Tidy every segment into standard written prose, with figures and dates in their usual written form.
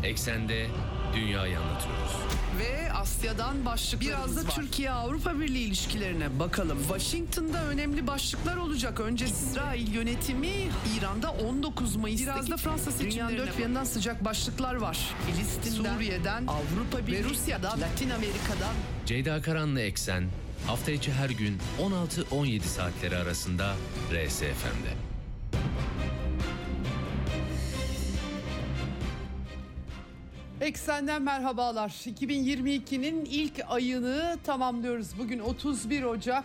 Eksende dünyayı anlatıyoruz. Ve Asya'dan başlıklarımız Biraz da var. Türkiye-Avrupa Birliği ilişkilerine bakalım. Washington'da önemli başlıklar olacak. Önce İsrail yönetimi, İran'da 19 Mayıs'taki Biraz da Fransa seçimlerine dünyanın dört bir yanından sıcak başlıklar var. Filistin'den, Suriye'den, Avrupa Birliği ve Rusya'dan, Latin Amerika'dan. Ceyda Karan'la Eksen hafta içi her gün 16-17 saatleri arasında RSFM'de. Eksenden merhabalar. 2022'nin ilk ayını tamamlıyoruz. Bugün 31 Ocak,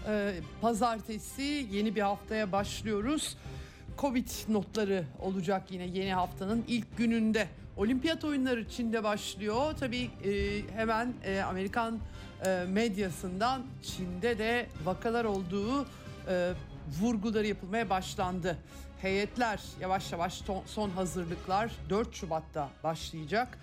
pazartesi, yeni bir haftaya başlıyoruz. Covid notları olacak yine yeni haftanın ilk gününde. Olimpiyat oyunları Çin'de başlıyor. Tabii hemen Amerikan medyasından Çin'de de vakalar olduğu vurguları yapılmaya başlandı. Heyetler yavaş yavaş son hazırlıklar 4 Şubat'ta başlayacak.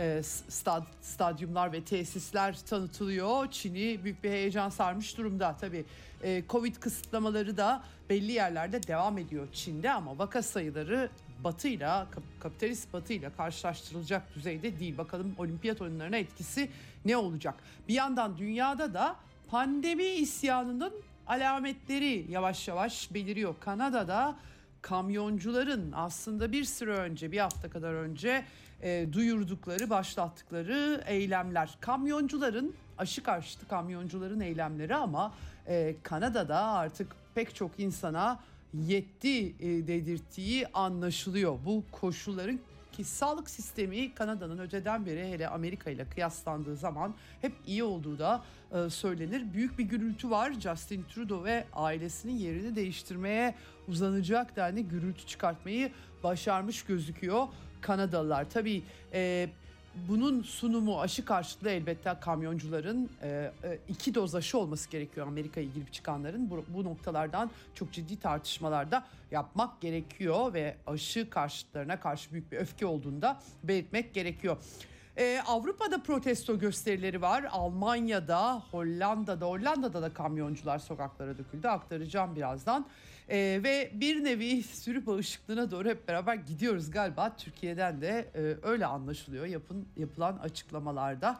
Stadyumlar ve tesisler tanıtılıyor. Çin'i büyük bir heyecan sarmış durumda. Tabii Covid kısıtlamaları da belli yerlerde devam ediyor Çin'de ama vaka sayıları Batı'yla, kapitalist Batı'yla karşılaştırılacak düzeyde değil. Bakalım olimpiyat oyunlarına etkisi ne olacak? Bir yandan dünyada da pandemi isyanının alametleri yavaş yavaş beliriyor. Kanada'da kamyoncuların aslında bir süre önce, bir hafta kadar önce duyurdukları, başlattıkları eylemler. Kamyoncuların, aşı karşıtı kamyoncuların eylemleri ama Kanada'da artık pek çok insana yetti dedirttiği anlaşılıyor. Bu koşulların ki sağlık sistemi Kanada'nın öteden beri hele Amerika ile kıyaslandığı zaman hep iyi olduğu da söylenir. Büyük bir gürültü var. Justin Trudeau ve ailesinin yerini değiştirmeye uzanacak denli gürültü çıkartmayı başarmış gözüküyor Kanadalılar. Tabii bunun sunumu aşı karşıtlığı elbette kamyoncuların 2 doz aşı olması gerekiyor Amerika'ya girip çıkanların. Bu noktalardan çok ciddi tartışmalarda yapmak gerekiyor ve aşı karşıtlarına karşı büyük bir öfke olduğunu da belirtmek gerekiyor. Avrupa'da protesto gösterileri var. Almanya'da, Hollanda'da da kamyoncular sokaklara döküldü. Aktaracağım birazdan. Ve bir nevi sürü bağışıklığına doğru hep beraber gidiyoruz galiba. Türkiye'den de öyle anlaşılıyor yapılan açıklamalarda.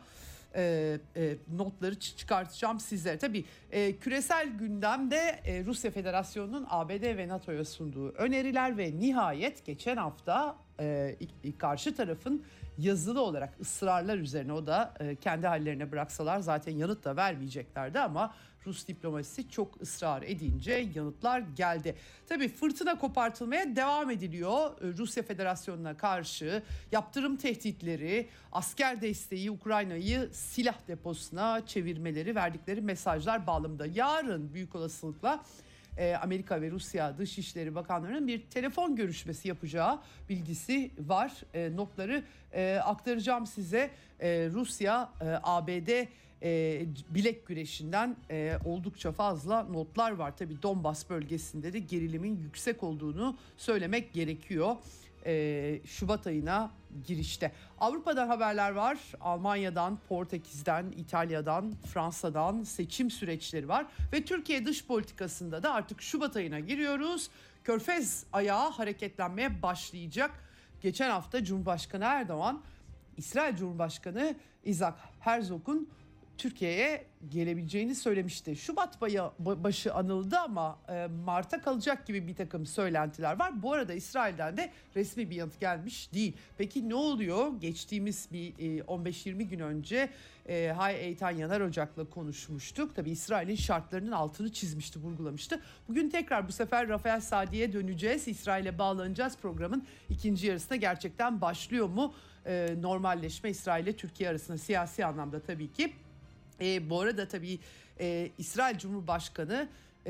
Notları çıkartacağım sizlere. Tabii küresel gündemde Rusya Federasyonu'nun ABD ve NATO'ya sunduğu öneriler ve nihayet geçen hafta karşı tarafın yazılı olarak ısrarlar üzerine, o da kendi hallerine bıraksalar zaten yanıt da vermeyeceklerdi ama Rus diplomasisi çok ısrar edince yanıtlar geldi. Tabii fırtına kopartılmaya devam ediliyor. Rusya Federasyonu'na karşı yaptırım tehditleri, asker desteği, Ukrayna'yı silah deposuna çevirmeleri, verdikleri mesajlar bağlamında. Yarın büyük olasılıkla Amerika ve Rusya Dışişleri Bakanlarının bir telefon görüşmesi yapacağı bilgisi var. Notları aktaracağım size. Rusya, ABD bilek güreşinden oldukça fazla notlar var. Tabii Donbas bölgesinde de gerilimin yüksek olduğunu söylemek gerekiyor. Şubat ayına girişte. Avrupa'dan haberler var. Almanya'dan, Portekiz'den, İtalya'dan, Fransa'dan seçim süreçleri var. Ve Türkiye dış politikasında da artık Şubat ayına giriyoruz. Körfez ayağı hareketlenmeye başlayacak. Geçen hafta Cumhurbaşkanı Erdoğan, İsrail Cumhurbaşkanı Isaac Herzog'un Türkiye'ye gelebileceğini söylemişti. Şubat başı anıldı ama Mart'a kalacak gibi bir takım söylentiler var. Bu arada İsrail'den de resmi bir yanıt gelmiş değil. Peki ne oluyor? Geçtiğimiz bir 15-20 gün önce Hay Eytan Yanar Ocak'la konuşmuştuk. Tabii İsrail'in şartlarının altını çizmişti, vurgulamıştı. Bugün tekrar bu sefer Rafael Sadi'ye döneceğiz. İsrail'e bağlanacağız. Programın ikinci yarısına gerçekten başlıyor mu normalleşme İsrail ile Türkiye arasında siyasi anlamda tabii ki. Bu arada tabii İsrail Cumhurbaşkanı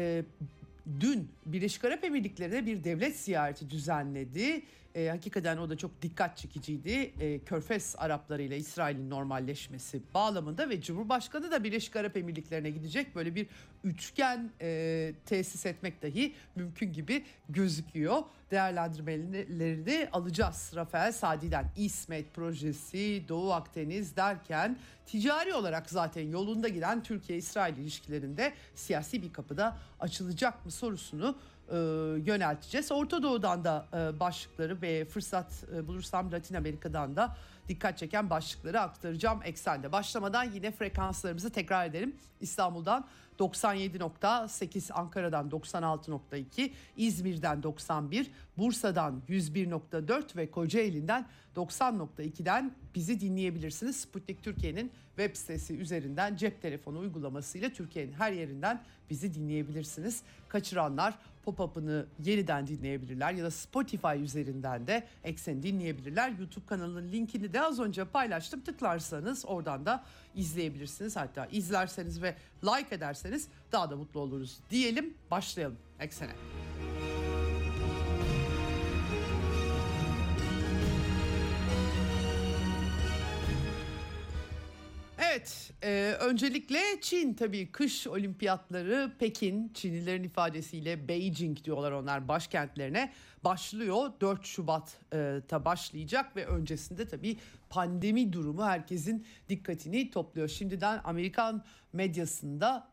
dün Birleşik Arap Emirlikleri'ne bir devlet ziyareti düzenledi. Hakikaten o da çok dikkat çekiciydi. Körfez Arapları ile İsrail'in normalleşmesi bağlamında ve Cumhurbaşkanı da Birleşik Arap Emirlikleri'ne gidecek. Böyle bir üçgen tesis etmek dahi mümkün gibi gözüküyor. Değerlendirmeleri de alacağız Rafael Sadi'den. İsmet projesi, Doğu Akdeniz derken ticari olarak zaten yolunda giden Türkiye-İsrail ilişkilerinde siyasi bir kapıda açılacak mı sorusunu yönelteceğiz. Orta Doğu'dan da başlıkları ve fırsat bulursam Latin Amerika'dan da dikkat çeken başlıkları aktaracağım eksende. Başlamadan yine frekanslarımızı tekrar edelim. İstanbul'dan 97.8, Ankara'dan 96.2, İzmir'den 91, Bursa'dan 101.4 ve Kocaeli'nden 90.2'den bizi dinleyebilirsiniz. Sputnik Türkiye'nin web sitesi üzerinden cep telefonu uygulamasıyla Türkiye'nin her yerinden bizi dinleyebilirsiniz. Kaçıranlar pop-up'ını yeniden dinleyebilirler ya da Spotify üzerinden de Eksen'i dinleyebilirler. YouTube kanalının linkini de az önce paylaştım. Tıklarsanız oradan da izleyebilirsiniz. Hatta izlerseniz ve like ederseniz daha da mutlu oluruz diyelim. Başlayalım Eksen'e. Evet, öncelikle Çin tabii kış olimpiyatları Pekin, Çinlilerin ifadesiyle Beijing diyorlar onlar başkentlerine başlıyor. 4 Şubat'ta başlayacak ve öncesinde tabii pandemi durumu herkesin dikkatini topluyor. Şimdiden Amerikan medyasında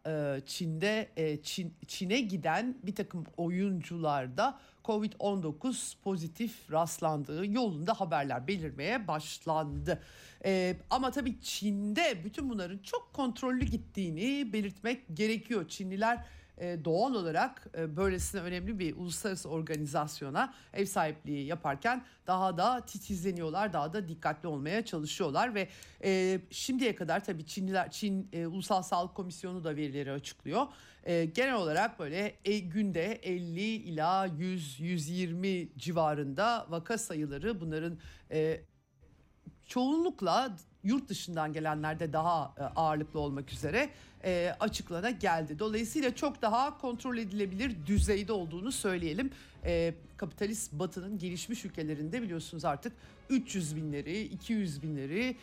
Çin'e giden bir takım oyuncularda Covid-19 pozitif rastlandığı yolunda haberler belirmeye başlandı. Ama tabii Çin'de bütün bunların çok kontrollü gittiğini belirtmek gerekiyor. Çinliler doğal olarak böylesine önemli bir uluslararası organizasyona ev sahipliği yaparken daha da titizleniyorlar, daha da dikkatli olmaya çalışıyorlar ve şimdiye kadar tabii Çin Ulusal Sağlık Komisyonu da verileri açıklıyor. Genel olarak böyle günde 50 ila 100-120 civarında vaka sayıları, bunların çoğunlukla yurt dışından gelenlerde daha ağırlıklı olmak üzere açıklana geldi. Dolayısıyla çok daha kontrol edilebilir düzeyde olduğunu söyleyelim. Kapitalist Batı'nın gelişmiş ülkelerinde biliyorsunuz artık 300 binleri, 200 binleri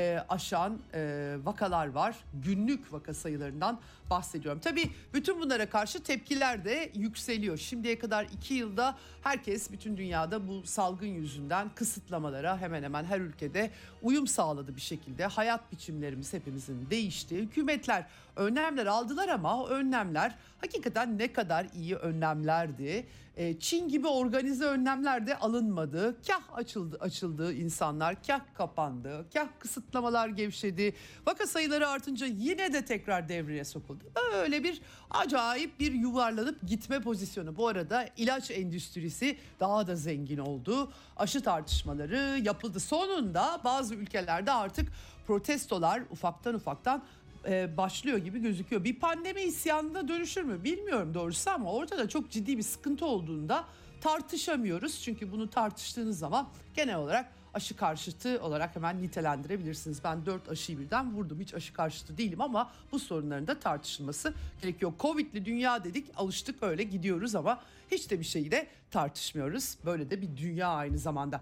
aşan vakalar var. Günlük vaka sayılarından bahsediyorum. Tabii bütün bunlara karşı tepkiler de yükseliyor. Şimdiye kadar 2 yılda herkes bütün dünyada bu salgın yüzünden kısıtlamalara hemen hemen her ülkede uyum sağladı bir şekilde. Hayat biçimlerimiz hepimizin değişti. Hükümetler önlemler aldılar ama o önlemler hakikaten ne kadar iyi önlemlerdi. Çin gibi organize önlemler de alınmadı. Kah açıldı insanlar, kah kapandı, kah kısıtlamalar gevşedi. Vaka sayıları artınca yine de tekrar devreye sokuldu. Böyle bir acayip bir yuvarlanıp gitme pozisyonu. Bu arada ilaç endüstrisi daha da zengin oldu. Aşı tartışmaları yapıldı. Sonunda bazı ülkelerde artık protestolar ufaktan başlıyor gibi gözüküyor. Bir pandemi isyanına dönüşür mü bilmiyorum doğrusu ama ortada çok ciddi bir sıkıntı olduğunda tartışamıyoruz. Çünkü bunu tartıştığınız zaman genel olarak aşı karşıtı olarak hemen nitelendirebilirsiniz. Ben 4 aşıyı birden vurdum. Hiç aşı karşıtı değilim ama bu sorunların da tartışılması gerekiyor. Covid'li dünya dedik, alıştık öyle gidiyoruz ama hiç de bir şeyi de tartışmıyoruz. Böyle de bir dünya aynı zamanda.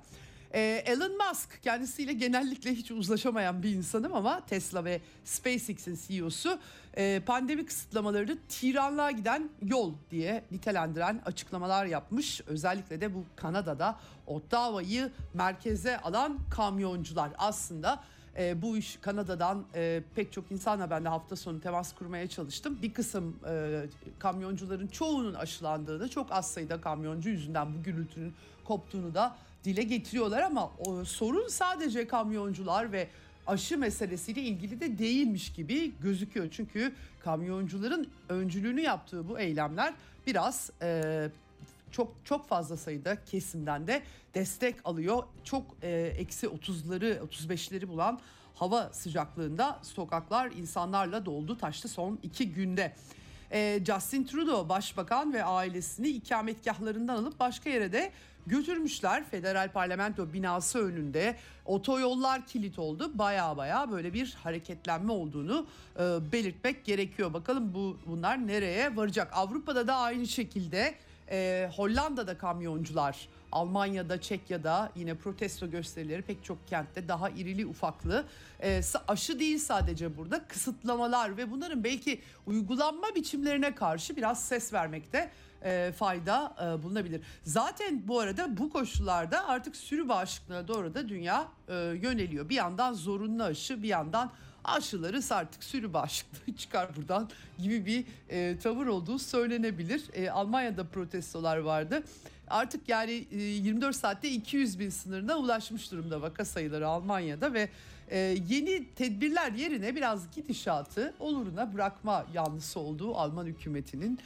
Elon Musk, kendisiyle genellikle hiç uzlaşamayan bir insanım ama Tesla ve SpaceX'in CEO'su pandemi kısıtlamalarını tiranlığa giden yol diye nitelendiren açıklamalar yapmış. Özellikle de bu Kanada'da Ottawa'yı merkeze alan kamyoncular aslında. Bu iş Kanada'dan pek çok insanla ben de hafta sonu temas kurmaya çalıştım. Bir kısım kamyoncuların çoğunun aşılandığını, çok az sayıda kamyoncu yüzünden bu gürültünün koptuğunu da dile getiriyorlar ama sorun sadece kamyoncular ve aşı meselesiyle ilgili de değilmiş gibi gözüküyor. Çünkü kamyoncuların öncülüğünü yaptığı bu eylemler biraz çok fazla sayıda kesimden de destek alıyor. Çok eksi 30'ları 35'leri bulan hava sıcaklığında sokaklar insanlarla doldu taştı son 2 günde. Justin Trudeau başbakan ve ailesini ikametgahlarından alıp başka yere de götürmüşler. Federal Parlamento binası önünde otoyollar kilit oldu. Baya böyle bir hareketlenme olduğunu belirtmek gerekiyor. Bakalım bunlar nereye varacak? Avrupa'da da aynı şekilde Hollanda'da kamyoncular, Almanya'da, Çekya'da yine protesto gösterileri pek çok kentte daha irili ufaklı. Aşı değil sadece burada kısıtlamalar ve bunların belki uygulanma biçimlerine karşı biraz ses vermekte fayda bulunabilir. Zaten bu arada bu koşullarda artık sürü bağışıklığına doğru da dünya yöneliyor. Bir yandan zorunlu aşı, bir yandan aşılarız artık, sürü bağışıklığı çıkar buradan gibi bir tavır olduğu söylenebilir. Almanya'da protestolar vardı. Artık yani 24 saatte 200 bin sınırına ulaşmış durumda vaka sayıları Almanya'da ve yeni tedbirler yerine biraz gidişatı oluruna bırakma yanlısı olduğu Alman hükümetinin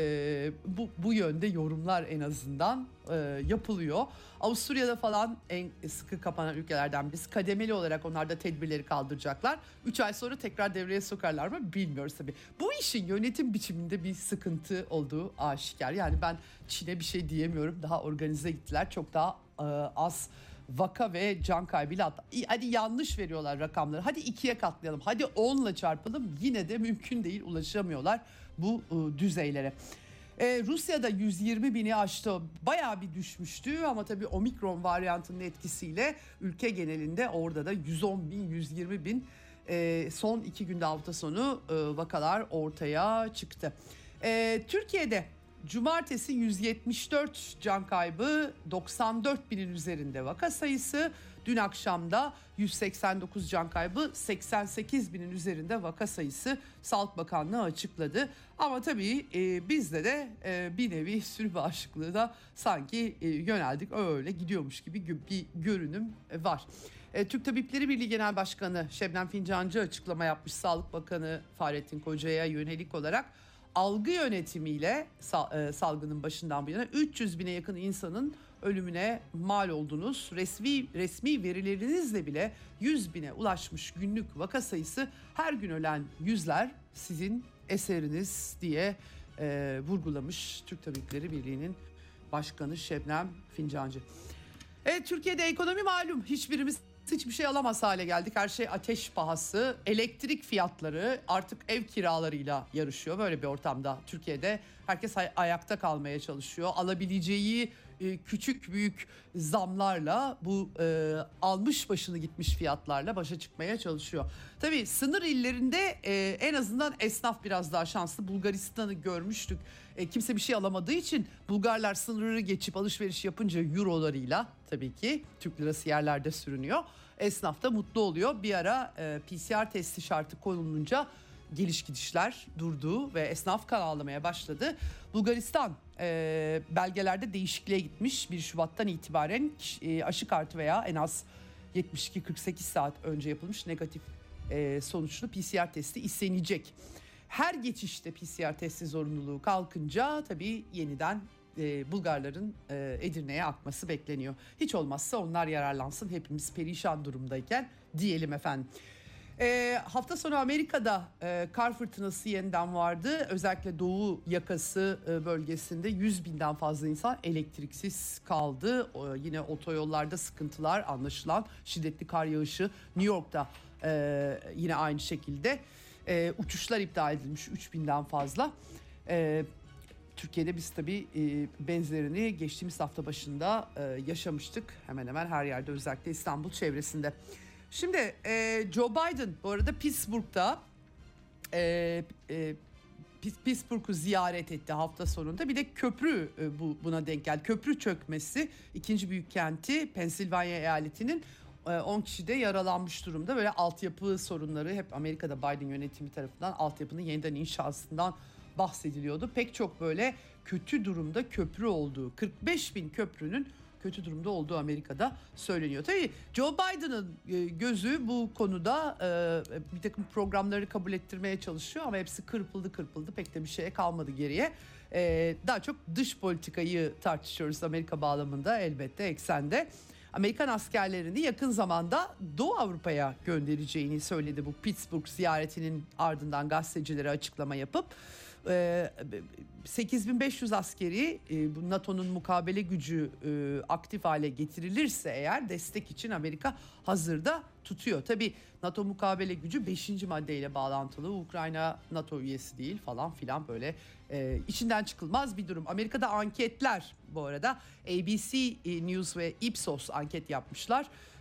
bu yönde yorumlar en azından yapılıyor. Avusturya'da falan en sıkı kapanan ülkelerden birisi. Kademeli olarak onlar da tedbirleri kaldıracaklar. 3 ay sonra tekrar devreye sokarlar mı bilmiyoruz tabii. Bu işin yönetim biçiminde bir sıkıntı olduğu aşikar. Yani ben Çin'e bir şey diyemiyorum. Daha organize gittiler. Çok daha az vaka ve can kaybıyla hadi yanlış veriyorlar rakamları. Hadi 2'ye katlayalım. Hadi 10'la çarpalım. Yine de mümkün değil, ulaşamıyorlar bu düzeylere. Rusya'da 120 bini aştı. Bayağı bir düşmüştü ama tabii omikron varyantının etkisiyle ülke genelinde orada da 110 bin, 120 bin son 2 günde hafta sonu vakalar ortaya çıktı. Türkiye'de cumartesi 174 can kaybı, 94 binin üzerinde vaka sayısı. Dün akşamda 189 can kaybı, 88 binin üzerinde vaka sayısı Sağlık Bakanlığı açıkladı. Ama tabii bizde de bir nevi sürü bağışıklığı da sanki yöneldik, öyle gidiyormuş gibi bir görünüm var. Türk Tabipleri Birliği Genel Başkanı Şebnem Fincancı açıklama yapmış, Sağlık Bakanı Fahrettin Koca'ya yönelik olarak. Algı yönetimiyle salgının başından bu yana 300 bine yakın insanın ölümüne mal oldunuz. Resmi verilerinizle bile 100 bine ulaşmış günlük vaka sayısı, her gün ölen yüzler sizin eseriniz diye vurgulamış Türk Tabipleri Birliği'nin başkanı Şebnem Fincancı. Türkiye'de ekonomi malum, hiçbirimiz hiçbir şey alamaz hale geldik. Her şey ateş pahası. Elektrik fiyatları artık ev kiralarıyla yarışıyor. Böyle bir ortamda Türkiye'de herkes ayakta kalmaya çalışıyor. Alabileceği küçük büyük zamlarla, bu almış başını gitmiş fiyatlarla başa çıkmaya çalışıyor. Tabii sınır illerinde en azından esnaf biraz daha şanslı. Bulgaristan'ı görmüştük. Kimse bir şey alamadığı için Bulgarlar sınırı geçip alışveriş yapınca eurolarıyla, tabii ki Türk lirası yerlerde sürünüyor. Esnaf da mutlu oluyor. Bir ara PCR testi şartı konulunca geliş gidişler durdu ve esnaf kan ağlamaya başladı. Bulgaristan belgelerde değişikliğe gitmiş. 1 Şubat'tan itibaren aşı kartı veya en az 72-48 saat önce yapılmış negatif sonuçlu PCR testi istenecek. Her geçişte PCR testi zorunluluğu kalkınca tabii yeniden Bulgarların Edirne'ye akması bekleniyor. Hiç olmazsa onlar yararlansın, hepimiz perişan durumdayken diyelim efendim. Hafta sonu Amerika'da kar fırtınası yeniden vardı. Özellikle doğu yakası bölgesinde 100 binden fazla insan elektriksiz kaldı. Yine otoyollarda sıkıntılar anlaşılan, şiddetli kar yağışı. New York'ta yine aynı şekilde uçuşlar iptal edilmiş, 3000'den fazla. Türkiye'de biz tabii benzerini geçtiğimiz hafta başında yaşamıştık. Hemen hemen her yerde, özellikle İstanbul çevresinde. Şimdi Joe Biden bu arada Pittsburgh'da Pittsburgh'u ziyaret etti hafta sonunda. Bir de köprü buna denk geldi. Köprü çökmesi, ikinci büyük kenti Pensilvanya eyaletinin, 10 kişi de yaralanmış durumda. Böyle altyapı sorunları, hep Amerika'da Biden yönetimi tarafından altyapının yeniden inşasından bahsediliyordu. Pek çok böyle kötü durumda köprü olduğu, 45 bin köprünün kötü durumda olduğu Amerika'da söyleniyor. Tabii Joe Biden'ın gözü bu konuda bir takım programları kabul ettirmeye çalışıyor ama hepsi kırpıldı. Pek de bir şeye kalmadı geriye. Daha çok dış politikayı tartışıyoruz Amerika bağlamında, elbette eksende. Amerikan askerlerini yakın zamanda Doğu Avrupa'ya göndereceğini söyledi bu Pittsburgh ziyaretinin ardından gazetecilere açıklama yapıp. 8500 askeri, bu NATO'nun mukabele gücü aktif hale getirilirse eğer, destek için Amerika hazırda tutuyor. Tabii NATO mukabele gücü 5. maddeyle bağlantılı. Ukrayna NATO üyesi değil falan filan, böyle içinden çıkılmaz bir durum. Amerika'da anketler, bu arada ABC News ve Ipsos anket yapmışlar.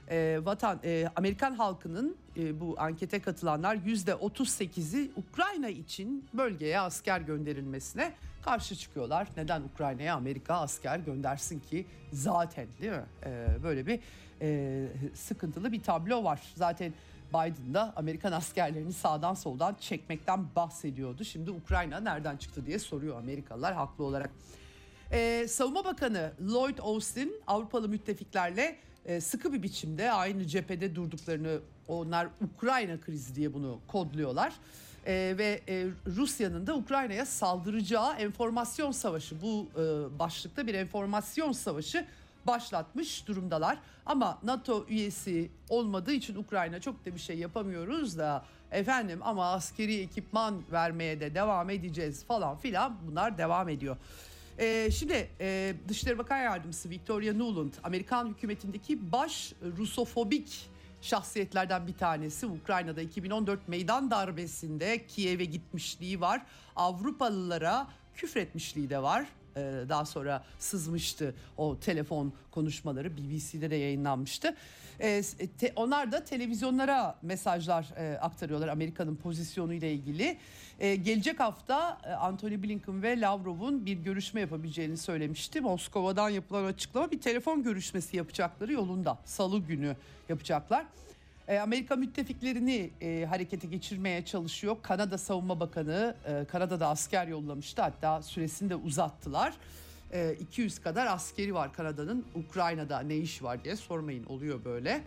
Amerikan halkının bu ankete katılanlar %38'i Ukrayna için bölgeye asker gönderilmesine karşı çıkıyorlar. Neden Ukrayna'ya Amerika asker göndersin ki zaten, değil mi? Böyle bir sıkıntılı bir tablo var. Zaten Biden da Amerikan askerlerini sağdan soldan çekmekten bahsediyordu. Şimdi Ukrayna nereden çıktı diye soruyor Amerikalılar haklı olarak. Savunma Bakanı Lloyd Austin Avrupalı müttefiklerle sıkı bir biçimde aynı cephede durduklarını, onlar Ukrayna krizi diye bunu kodluyorlar. Ve Rusya'nın da Ukrayna'ya saldıracağı enformasyon savaşı, bu başlıkta bir enformasyon savaşı başlatmış durumdalar. Ama NATO üyesi olmadığı için Ukrayna çok da bir şey yapamıyoruz da efendim, ama askeri ekipman vermeye de devam edeceğiz falan filan, bunlar devam ediyor. Şimdi Dışişleri Bakan Yardımcısı Victoria Nuland, Amerikan hükümetindeki baş Rusofobik şahsiyetlerden bir tanesi. Ukrayna'da 2014 meydan darbesinde Kiev'e gitmişliği var. Avrupalılara küfretmişliği de var. Daha sonra sızmıştı o telefon konuşmaları, BBC'de de yayınlanmıştı. Onlar da televizyonlara mesajlar aktarıyorlar Amerika'nın pozisyonu ile ilgili. Gelecek hafta Antony Blinken ve Lavrov'un bir görüşme yapabileceğini söylemişti. Moskova'dan yapılan açıklama, bir telefon görüşmesi yapacakları yolunda. Salı günü yapacaklar. Amerika müttefiklerini harekete geçirmeye çalışıyor. Kanada Savunma Bakanı Kanada'da asker yollamıştı, hatta süresini de uzattılar. 200 kadar askeri var Kanada'nın. Ukrayna'da ne iş var diye sormayın, oluyor böyle.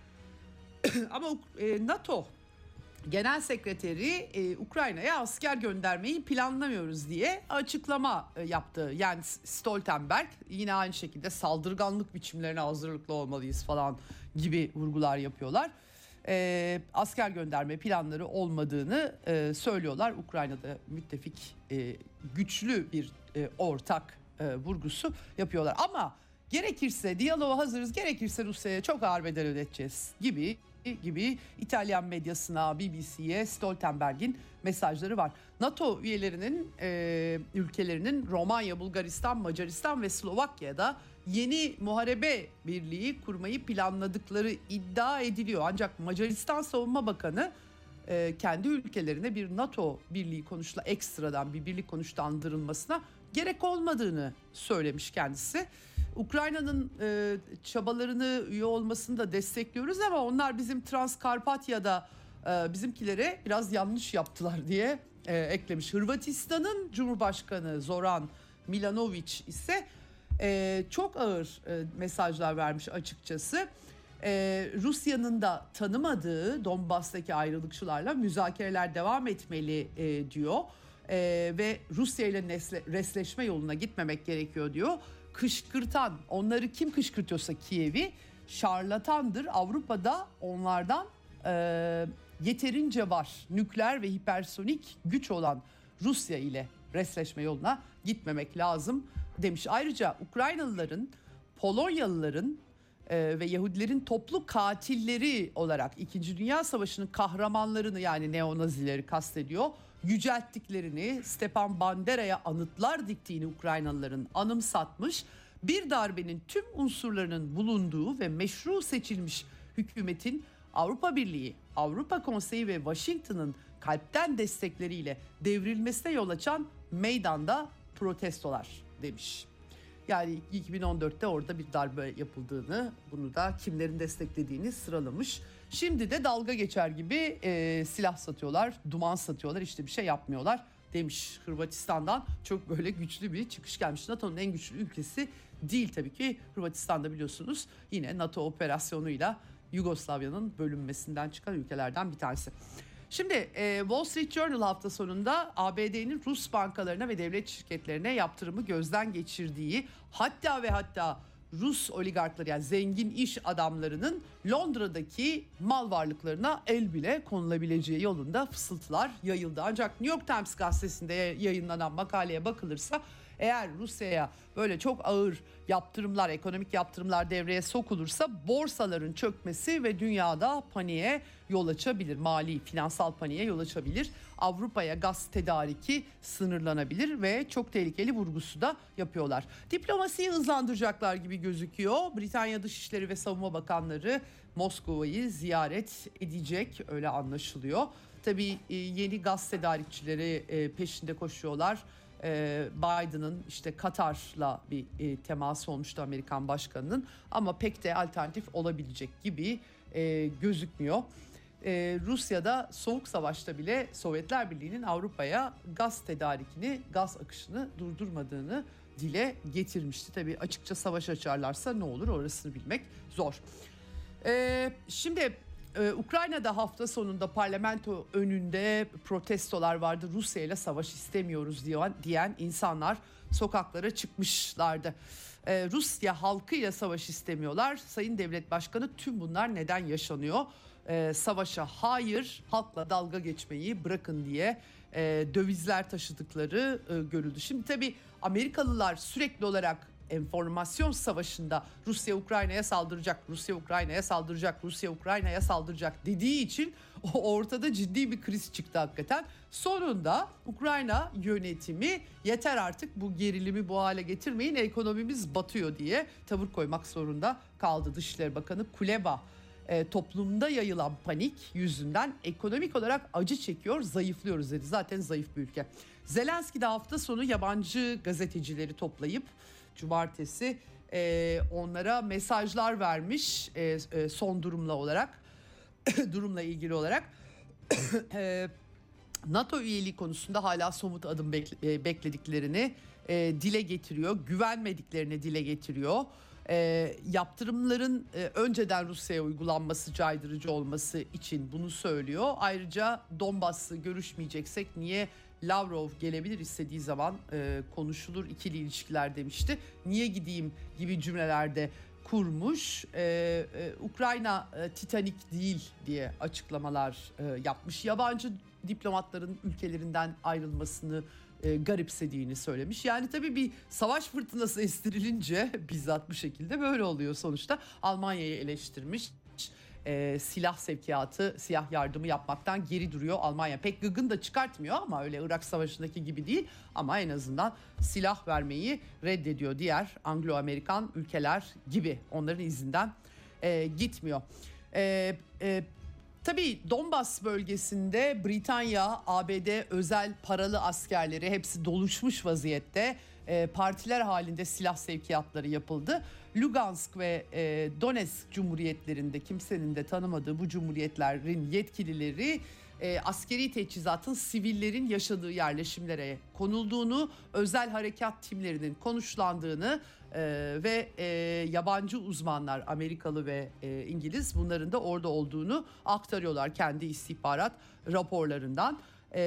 Ama NATO Genel Sekreteri Ukrayna'ya asker göndermeyi planlamıyoruz diye açıklama yaptı. Yani Stoltenberg yine aynı şekilde saldırganlık biçimlerine hazırlıklı olmalıyız falan gibi vurgular yapıyorlar. Asker gönderme planları olmadığını söylüyorlar. Ukrayna'da müttefik güçlü bir ortak vurgusu yapıyorlar. Ama gerekirse diyaloğa hazırız, gerekirse Rusya'ya çok ağır bedel ödeteceğiz gibi İtalyan medyasına, BBC'ye Stoltenberg'in mesajları var. NATO üyelerinin ülkelerinin Romanya, Bulgaristan, Macaristan ve Slovakya'da yeni muharebe birliği kurmayı planladıkları iddia ediliyor. Ancak Macaristan Savunma Bakanı kendi ülkelerine bir NATO birliği ekstradan bir birlik konuşlandırılmasına gerek olmadığını söylemiş kendisi. Ukrayna'nın çabalarını, üye olmasını da destekliyoruz ama onlar bizim Transkarpatya'da bizimkilere biraz yanlış yaptılar diye eklemiş. Hırvatistan'ın Cumhurbaşkanı Zoran Milanović ise çok ağır mesajlar vermiş açıkçası. Rusya'nın da tanımadığı Donbas'taki ayrılıkçılarla müzakereler devam etmeli diyor. Ve Rusya ile resleşme yoluna gitmemek gerekiyor diyor. Kışkırtan, onları kim kışkırtıyorsa Kiev'i, şarlatandır. Avrupa'da onlardan yeterince var. Nükleer ve hipersonik güç olan Rusya ile resleşme yoluna gitmemek lazım demiş. Ayrıca Ukraynalıların, Polonyalıların ve Yahudilerin toplu katilleri olarak 2. Dünya Savaşı'nın kahramanlarını, yani neonazileri kastediyor, yücelttiklerini, Stepan Bandera'ya anıtlar diktiğini Ukraynalıların anımsatmış, bir darbenin tüm unsurlarının bulunduğu ve meşru seçilmiş hükümetin Avrupa Birliği, Avrupa Konseyi ve Washington'ın kalpten destekleriyle devrilmesine yol açan meydanda protestolar demiş. Yani 2014'te orada bir darbe yapıldığını, bunu da kimlerin desteklediğini sıralamış. Şimdi de dalga geçer gibi silah satıyorlar, duman satıyorlar, işte bir şey yapmıyorlar demiş. Hırvatistan'dan çok böyle güçlü bir çıkış gelmiş. NATO'nun en güçlü ülkesi değil tabii ki. Hırvatistan'da biliyorsunuz yine NATO operasyonuyla Yugoslavya'nın bölünmesinden çıkan ülkelerden bir tanesi. Şimdi Wall Street Journal hafta sonunda ABD'nin Rus bankalarına ve devlet şirketlerine yaptırımı gözden geçirdiği, hatta Rus oligarkları, yani zengin iş adamlarının Londra'daki mal varlıklarına el bile konulabileceği yolunda fısıltılar yayıldı. Ancak New York Times gazetesinde yayınlanan makaleye bakılırsa, eğer Rusya'ya böyle çok ağır yaptırımlar, ekonomik yaptırımlar devreye sokulursa borsaların çökmesi ve dünyada paniğe yol açabilir. Mali, finansal paniğe yol açabilir. Avrupa'ya gaz tedariki sınırlanabilir ve çok tehlikeli vurgusu da yapıyorlar. Diplomasiyi hızlandıracaklar gibi gözüküyor. Britanya Dışişleri ve Savunma Bakanları Moskova'yı ziyaret edecek, öyle anlaşılıyor. Tabii yeni gaz tedarikçileri peşinde koşuyorlar. Biden'ın işte Katar'la bir teması olmuştu Amerikan başkanının, ama pek de alternatif olabilecek gibi gözükmüyor. Rusya'da Soğuk Savaş'ta bile Sovyetler Birliği'nin Avrupa'ya gaz tedarikini, gaz akışını durdurmadığını dile getirmişti. Tabii açıkça savaş açarlarsa ne olur, orasını bilmek zor. Şimdi Ukrayna'da hafta sonunda parlamento önünde protestolar vardı. Rusya ile savaş istemiyoruz diyen insanlar sokaklara çıkmışlardı. Rusya halkıyla savaş istemiyorlar. Sayın Devlet Başkanı, tüm bunlar neden yaşanıyor? Savaşa hayır, halkla dalga geçmeyi bırakın diye dövizler taşıdıkları görüldü. Şimdi tabii Amerikalılar sürekli olarak enformasyon savaşında Rusya Ukrayna'ya saldıracak, Rusya Ukrayna'ya saldıracak, Rusya Ukrayna'ya saldıracak dediği için ortada ciddi bir kriz çıktı hakikaten. Sonunda Ukrayna yönetimi yeter artık, bu gerilimi bu hale getirmeyin, ekonomimiz batıyor diye tavır koymak zorunda kaldı. Dışişleri Bakanı Kuleba toplumda yayılan panik yüzünden ekonomik olarak acı çekiyor, zayıflıyoruz dedi. Zaten zayıf bir ülke. Zelenski de hafta sonu yabancı gazetecileri toplayıp cumartesi onlara mesajlar vermiş son durumla ilgili olarak. NATO üyeliği konusunda hala somut adım beklediklerini dile getiriyor, güvenmediklerini dile getiriyor. Yaptırımların önceden Rusya'ya uygulanması, caydırıcı olması için bunu söylüyor. Ayrıca Donbas'ı görüşmeyeceksek niye Lavrov gelebilir, istediği zaman konuşulur ikili ilişkiler demişti. Niye gideyim gibi cümlelerde kurmuş. Ukrayna Titanik değil diye açıklamalar yapmış. Yabancı diplomatların ülkelerinden ayrılmasını garipsediğini söylemiş. Yani tabii bir savaş fırtınası estirilince bizzat bu şekilde böyle oluyor sonuçta. Almanya'yı eleştirmiş. Silah sevkiyatı, silah yardımı yapmaktan geri duruyor Almanya. Pek gıgın da çıkartmıyor ama öyle Irak Savaşı'ndaki gibi değil. Ama en azından silah vermeyi reddediyor diğer Anglo-Amerikan ülkeler gibi. Onların izinden gitmiyor. Tabii Donbas bölgesinde Britanya, ABD özel paralı askerleri hepsi doluşmuş vaziyette. Partiler halinde silah sevkiyatları yapıldı. Lugansk ve Donetsk cumhuriyetlerinde kimsenin de tanımadığı bu cumhuriyetlerin yetkilileri askeri teçhizatın sivillerin yaşadığı yerleşimlere konulduğunu, özel harekat timlerinin konuşlandığını ve yabancı uzmanlar, Amerikalı ve İngiliz, bunların da orada olduğunu aktarıyorlar kendi istihbarat raporlarından.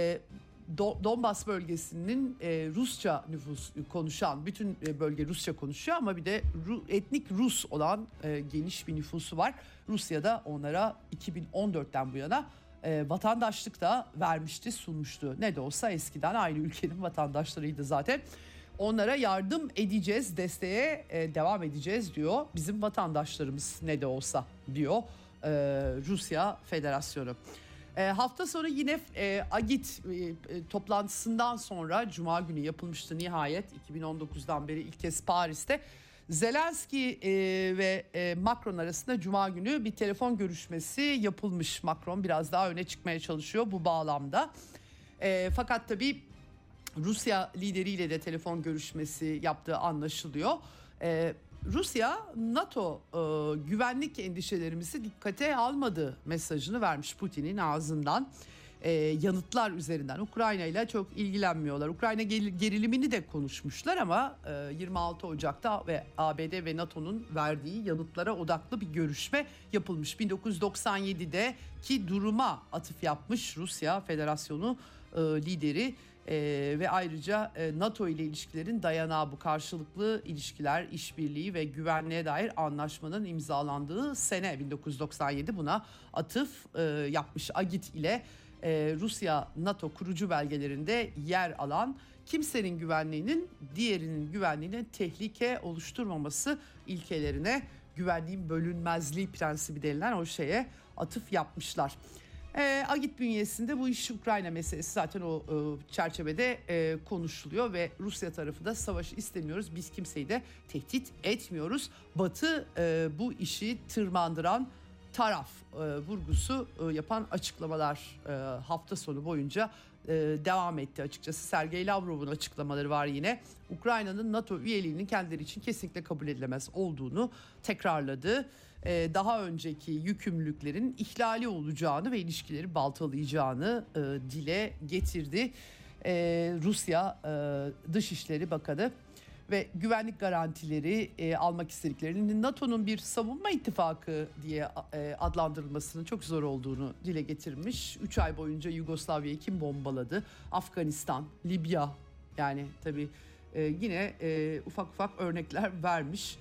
Donbas bölgesinin Rusça nüfus konuşan, bütün bölge Rusça konuşuyor ama bir de etnik Rus olan geniş bir nüfusu var. Rusya'da onlara 2014'ten bu yana vatandaşlık da vermişti, sunmuştu. Ne de olsa eskiden aynı ülkenin vatandaşlarıydı zaten. Onlara yardım edeceğiz, desteğe devam edeceğiz diyor. Bizim vatandaşlarımız ne de olsa diyor Rusya Federasyonu. Hafta sonu yine Agit toplantısından sonra Cuma günü yapılmıştı nihayet, 2019'dan beri ilk kez Paris'te. Zelenski ve Macron arasında Cuma günü bir telefon görüşmesi yapılmış. Macron biraz daha öne çıkmaya çalışıyor bu bağlamda. Fakat tabii Rusya lideriyle de telefon görüşmesi yaptığı anlaşılıyor. Rusya, NATO güvenlik endişelerimizi dikkate almadı mesajını vermiş Putin'in ağzından. Yanıtlar üzerinden Ukrayna ile çok ilgilenmiyorlar. Ukrayna gerilimini de konuşmuşlar ama 26 Ocak'ta ve ABD ve NATO'nun verdiği yanıtlara odaklı bir görüşme yapılmış. 1997'deki duruma atıf yapmış Rusya Federasyonu lideri. Ve ayrıca NATO ile ilişkilerin dayanağı bu karşılıklı ilişkiler, işbirliği ve güvenliğe dair anlaşmanın imzalandığı sene 1997, buna atıf yapmış. Agit ile Rusya NATO kurucu belgelerinde yer alan kimsenin güvenliğinin diğerinin güvenliğine tehlike oluşturmaması ilkelerine, güvenliğin bölünmezliği prensibi denilen o şeye atıf yapmışlar. Agit bünyesinde bu iş, Ukrayna meselesi zaten o çerçevede konuşuluyor ve Rusya tarafı da savaşı istemiyoruz, biz kimseyi de tehdit etmiyoruz. Batı bu işi tırmandıran taraf vurgusu yapan açıklamalar hafta sonu boyunca devam etti açıkçası. Sergey Lavrov'un açıklamaları var yine. Ukrayna'nın NATO üyeliğinin kendileri için kesinlikle kabul edilemez olduğunu tekrarladı. Daha önceki yükümlülüklerin ihlali olacağını ve ilişkileri baltalayacağını dile getirdi. Rusya Dışişleri Bakanı ve güvenlik garantileri almak istediklerini, NATO'nun bir savunma ittifakı diye adlandırılmasının çok zor olduğunu dile getirmiş. 3 ay boyunca Yugoslavya'yı kim bombaladı? Afganistan, Libya, yani tabii yine ufak ufak örnekler vermiş.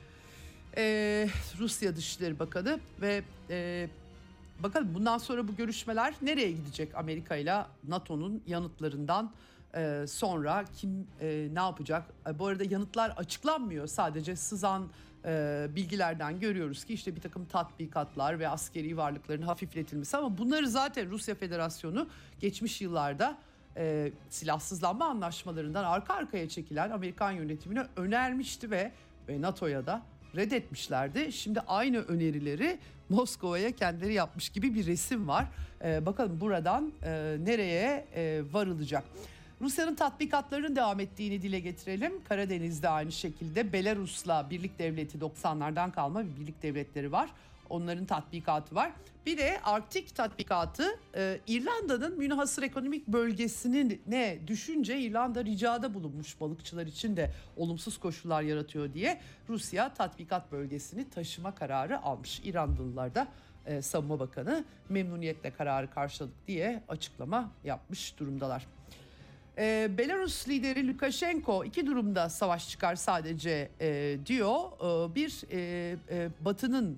Rusya Dışişleri Bakanı ve bakalım bundan sonra bu görüşmeler nereye gidecek? Amerika ile NATO'nun yanıtlarından sonra kim ne yapacak? Bu arada yanıtlar açıklanmıyor. Sadece sızan bilgilerden görüyoruz ki işte bir takım tatbikatlar ve askeri varlıkların hafifletilmesi, ama bunları zaten Rusya Federasyonu geçmiş yıllarda silahsızlanma anlaşmalarından arka arkaya çekilen Amerikan yönetimine önermişti ve NATO'ya da reddetmişlerdi. Şimdi aynı önerileri Moskova'ya kendileri yapmış gibi bir resim var. Bakalım buradan nereye varılacak? Rusya'nın tatbikatlarının devam ettiğini dile getirelim. Karadeniz'de aynı şekilde Belarus'la birlik devleti, 90'lardan kalma bir birlik devletleri var. Onların tatbikatı var. Bir de Arktik tatbikatı, İrlanda'nın münhasır ekonomik bölgesinin ne düşünce İrlanda ricada bulunmuş, balıkçılar için de olumsuz koşullar yaratıyor diye Rusya tatbikat bölgesini taşıma kararı almış. İrlandalılar da Savunma Bakanı memnuniyetle kararı karşıladık diye açıklama yapmış durumdalar. Belarus lideri Lukashenko iki durumda savaş çıkar sadece diyor. Bir Batı'nın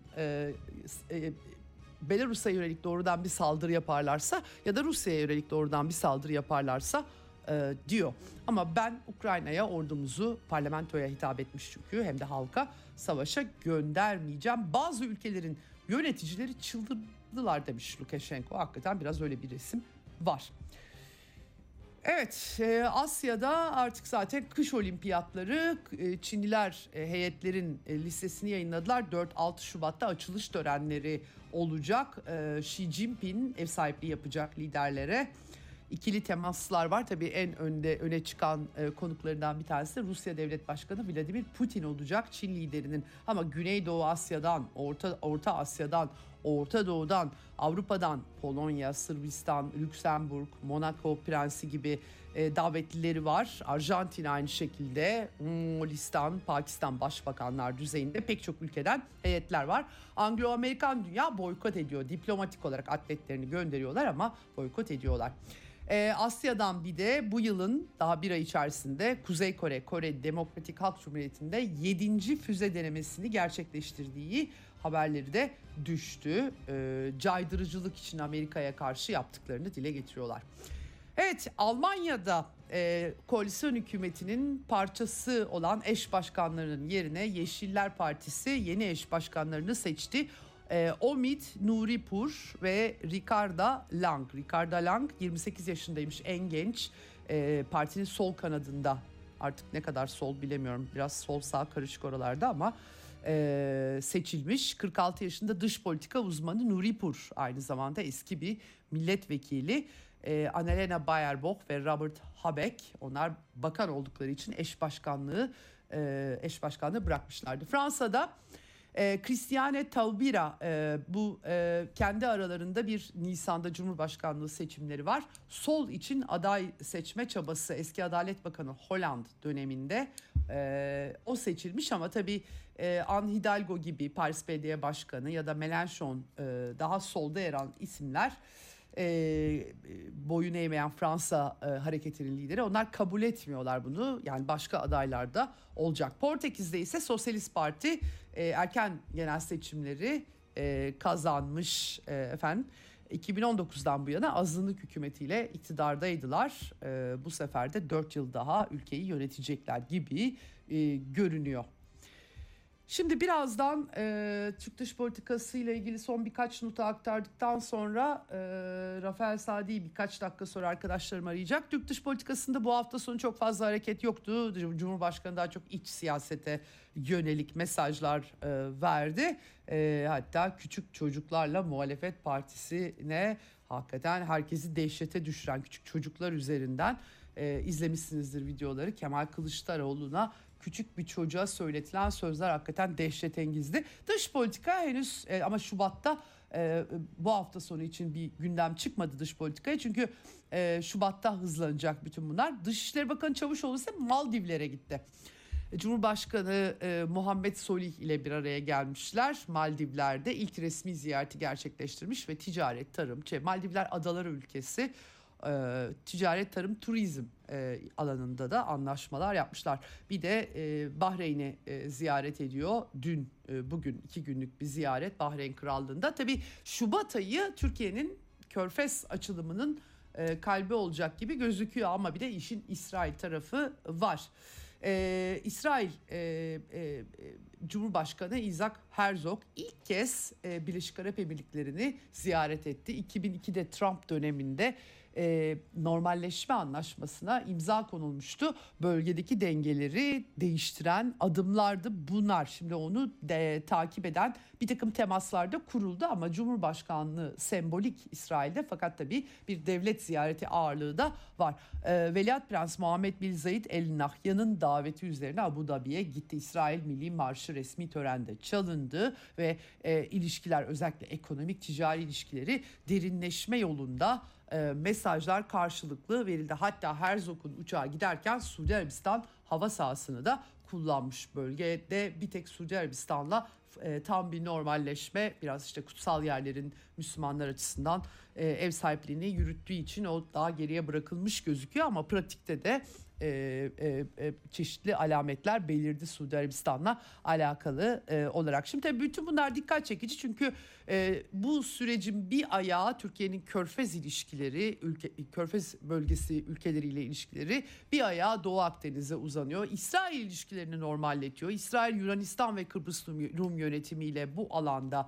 Belarus'a yönelik doğrudan bir saldırı yaparlarsa ya da Rusya'ya yönelik doğrudan bir saldırı yaparlarsa diyor. Ama ben Ukrayna'ya, ordumuzu, parlamentoya hitap etmiş çünkü, hem de halka, savaşa göndermeyeceğim. Bazı ülkelerin yöneticileri çıldırdılar demiş Lukashenko. Hakikaten biraz öyle bir resim var. Evet, Asya'da artık zaten kış olimpiyatları, Çinliler heyetlerin listesini yayınladılar. 4-6 Şubat'ta açılış törenleri olacak. Xi Jinping ev sahipliği yapacak liderlere. İkili temaslar var. Tabii en öne çıkan konuklarından bir tanesi de Rusya Devlet Başkanı Vladimir Putin olacak. Çin liderinin, ama Güneydoğu Asya'dan, Orta Asya'dan, Orta Doğu'dan, Avrupa'dan, Polonya, Sırbistan, Lüksemburg, Monaco Prensi gibi davetlileri var. Arjantin aynı şekilde, Moğolistan, Pakistan başbakanlar düzeyinde pek çok ülkeden heyetler var. Anglo-Amerikan dünya boykot ediyor. Diplomatik olarak atletlerini gönderiyorlar ama boykot ediyorlar. Asya'dan bir de bu yılın daha bir ay içerisinde Kuzey Kore Demokratik Halk Cumhuriyeti'nde 7. füze denemesini gerçekleştirdiği haberleri de düştü. Caydırıcılık için Amerika'ya karşı yaptıklarını dile getiriyorlar. Evet, Almanya'da koalisyon hükümetinin parçası olan eş başkanlarının yerine Yeşiller Partisi yeni eş başkanlarını seçti. Omid Nuripur ve Ricarda Lang. Ricarda Lang 28 yaşındaymış, en genç, partinin sol kanadında, artık ne kadar sol bilemiyorum, biraz sol sağ karışık oralarda ama seçilmiş. 46 yaşında dış politika uzmanı Nuripur aynı zamanda eski bir milletvekili. Annalena Baerbock ve Robert Habeck, onlar bakan oldukları için eş başkanlığı bırakmışlardı. Fransa'da Christiane Taubira, bu kendi aralarında bir Nisan'da Cumhurbaşkanlığı seçimleri var. Sol için aday seçme çabası, eski Adalet Bakanı Hollande döneminde o seçilmiş, ama tabii Anne Hidalgo gibi Paris Belediye Başkanı ya da Mélenchon daha solda yer alan isimler, boyun eğmeyen Fransa hareketinin lideri, onlar kabul etmiyorlar bunu. Yani başka adaylar da olacak. Portekiz'de ise Sosyalist Parti erken genel seçimleri kazanmış efendim. 2019'dan bu yana azınlık hükümetiyle iktidardaydılar. Bu sefer de 4 yıl daha ülkeyi yönetecekler gibi görünüyor. Şimdi birazdan Türk dış politikası ile ilgili son birkaç notu aktardıktan sonra Rafael Sadi'yi birkaç dakika sonra arkadaşlarım arayacak. Türk dış politikasında bu hafta sonu çok fazla hareket yoktu. Cumhurbaşkanı daha çok iç siyasete yönelik mesajlar verdi. Hatta küçük çocuklarla muhalefet partisine hakikaten herkesi dehşete düşüren küçük çocuklar üzerinden izlemişsinizdir videoları. Kemal Kılıçdaroğlu'na küçük bir çocuğa söyletilen sözler hakikaten dehşetengizdi. Dış politika henüz ama Şubat'ta bu hafta sonu için bir gündem çıkmadı dış politikaya. Çünkü Şubat'ta hızlanacak bütün bunlar. Dışişleri Bakanı Çavuşoğlu ise Maldivlere gitti. Cumhurbaşkanı Muhammed Solih ile bir araya gelmişler. Maldivler'de ilk resmi ziyareti gerçekleştirmiş ve ticaret, tarım, Maldivler adaları ülkesi. Ticaret, tarım, turizm alanında da anlaşmalar yapmışlar. Bir de Bahreyn'i ziyaret ediyor. Bugün 2 günlük bir ziyaret Bahreyn Krallığı'nda. Tabii Şubat ayı Türkiye'nin Körfez açılımının kalbi olacak gibi gözüküyor ama bir de işin İsrail tarafı var. İsrail Cumhurbaşkanı Isaac Herzog ilk kez Birleşik Arap Emirlikleri'ni ziyaret etti. 2002'de Trump döneminde normalleşme anlaşmasına imza konulmuştu. Bölgedeki dengeleri değiştiren adımlardı bunlar. Şimdi onu takip eden bir takım temaslarda kuruldu ama Cumhurbaşkanlığı sembolik İsrail'de, fakat tabii bir devlet ziyareti ağırlığı da var. Veliaht Prens Muhammed bin Zayed El Nahyan'ın daveti üzerine Abu Dhabi'ye gitti. İsrail Milli Marşı resmi törende çalındı ve ilişkiler, özellikle ekonomik ticari ilişkileri derinleşme yolunda mesajlar karşılıklı verildi. Hatta Herzog'un uçağa giderken Suudi Arabistan hava sahasını da kullanmış. Bölgede bir tek Suudi Arabistan'la tam bir normalleşme, biraz işte kutsal yerlerin Müslümanlar açısından ev sahipliğini yürüttüğü için o daha geriye bırakılmış gözüküyor ama pratikte de çeşitli alametler belirdi Suudi Arabistan'la alakalı olarak. Şimdi tabii bütün bunlar dikkat çekici çünkü bu sürecin bir ayağı Türkiye'nin Körfez ilişkileri, Körfez bölgesi ülkeleriyle ilişkileri, bir ayağı Doğu Akdeniz'e uzanıyor. İsrail ilişkilerini normalletiyor. İsrail, Yunanistan ve Kıbrıs Rum yönetimiyle bu alanda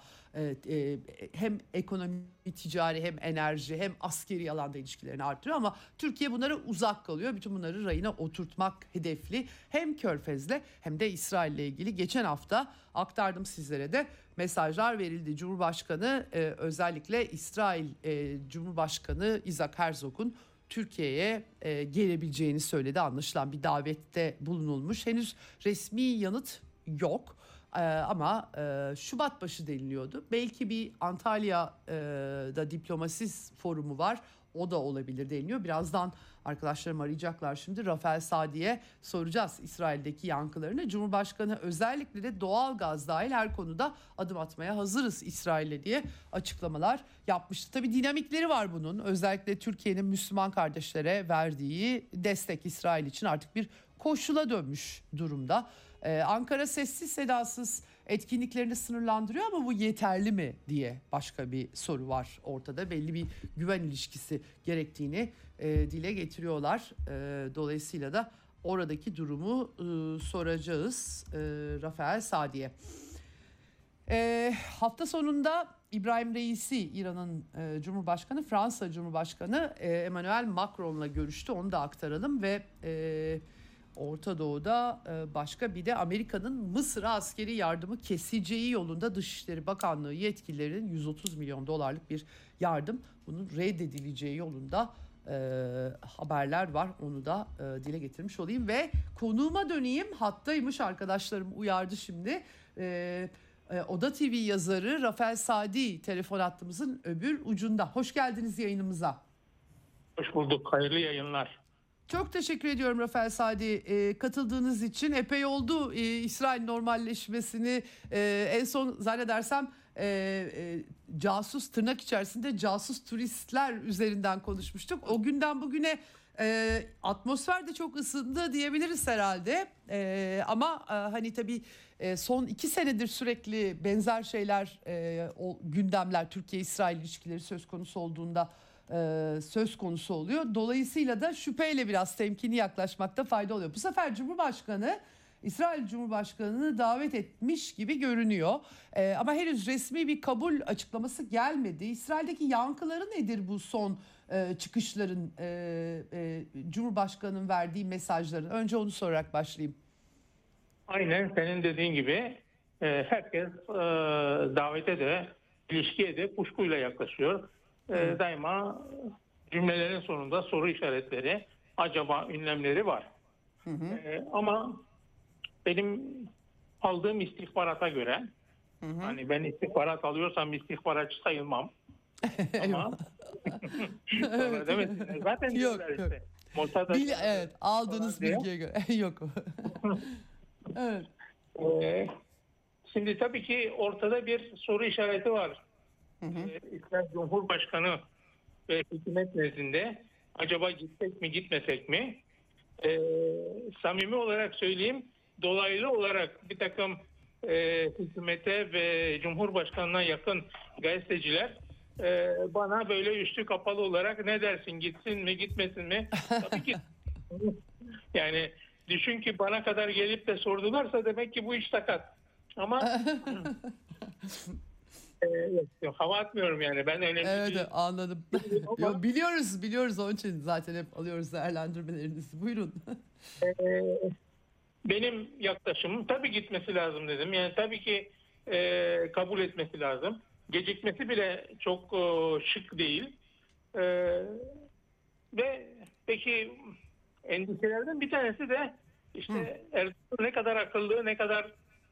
hem ekonomi, ticari, hem enerji, hem askeri alanda ilişkilerini artırıyor ama Türkiye bunlara uzak kalıyor. Bütün bunları rayına oturtmak hedefli hem Körfez'le hem de İsrail'le ilgili geçen hafta aktardım sizlere de mesajlar verildi. Cumhurbaşkanı özellikle İsrail Cumhurbaşkanı Isaac Herzog'un Türkiye'ye gelebileceğini söyledi. Anlaşılan bir davette bulunulmuş. Henüz resmi yanıt yok. Ama Şubat başı deniliyordu. Belki bir Antalya'da diplomasi forumu var. O da olabilir deniliyor. Birazdan arkadaşlarım arayacaklar şimdi. Rafael Sadi'ye soracağız İsrail'deki yankılarını. Cumhurbaşkanı özellikle de doğal gaz dahil her konuda adım atmaya hazırız İsrail'le diye açıklamalar yapmıştı. Tabii dinamikleri var bunun. Özellikle Türkiye'nin Müslüman kardeşlere verdiği destek İsrail için artık bir koşula dönmüş durumda. Ankara sessiz sedasız etkinliklerini sınırlandırıyor ama bu yeterli mi diye başka bir soru var ortada. Belli bir güven ilişkisi gerektiğini dile getiriyorlar. Dolayısıyla da oradaki durumu soracağız Rafael Sadi'ye. Hafta sonunda İbrahim Reisi, İran'ın Cumhurbaşkanı, Fransa Cumhurbaşkanı Emmanuel Macron'la görüştü. Onu da aktaralım ve Orta Doğu'da başka bir de Amerika'nın Mısır'a askeri yardımı keseceği yolunda Dışişleri Bakanlığı yetkililerinin 130 milyon dolarlık bir yardım, bunun reddedileceği yolunda haberler var. Onu da dile getirmiş olayım ve konuğuma döneyim. Hattaymış, arkadaşlarım uyardı şimdi. Oda TV yazarı Rafael Sadi telefon hattımızın öbür ucunda. Hoş geldiniz yayınımıza. Hoş bulduk. Hayırlı yayınlar. Çok teşekkür ediyorum Rafael Sadi katıldığınız için. Epey oldu İsrail normalleşmesini en son zannedersem casus, tırnak içerisinde casus turistler üzerinden konuşmuştuk. O günden bugüne atmosfer de çok ısındı diyebiliriz herhalde. Ama hani tabii son 2 senedir sürekli benzer şeyler, o gündemler, Türkiye-İsrail ilişkileri söz konusu olduğunda söz konusu oluyor. Dolayısıyla da şüpheyle biraz temkinli yaklaşmakta fayda oluyor. Bu sefer Cumhurbaşkanı İsrail Cumhurbaşkanı'nı davet etmiş gibi görünüyor. Ama henüz resmi bir kabul açıklaması gelmedi. İsrail'deki yankıları nedir bu son çıkışların, Cumhurbaşkanı'nın verdiği mesajların? Önce onu sorarak başlayayım. Aynen senin dediğin gibi herkes davete de ilişkiye de kuşkuyla yaklaşıyor. Daima cümlelerin sonunda soru işaretleri, acaba ünlemleri var. Ama benim aldığım istihbarata göre, hani ben istihbarat alıyorsam istihbaratçı sayılmam. Ama sonra demesinler. Zaten Yok, diyorlar yok. işte. Mossad'a Evet, aldığınız diye. bilgiye göre. Yok. Evet. Şimdi tabii ki ortada bir soru işareti var. İsrail Cumhurbaşkanı ve hükümet nezdinde acaba gitsek mi gitmesek mi? Samimi olarak söyleyeyim, dolaylı olarak bir takım hükümete ve Cumhurbaşkanı'na yakın gazeteciler bana böyle üstü kapalı olarak ne dersin, gitsin mi gitmesin mi? Tabii ki yani düşün ki bana kadar gelip de sordularsa demek ki bu iş sakat. Ama yok, hava atmıyorum yani, ben önemli Evet, değil. anladım. Ama- Yo, biliyoruz onun için zaten hep alıyoruz değerlendirmelerinizi. Buyurun. Benim yaklaşımım tabii gitmesi lazım dedim. Yani tabii ki kabul etmesi lazım. Gecikmesi bile çok şık değil. Ve peki endişelerden bir tanesi de işte Erdoğan ne kadar akıllı, ne kadar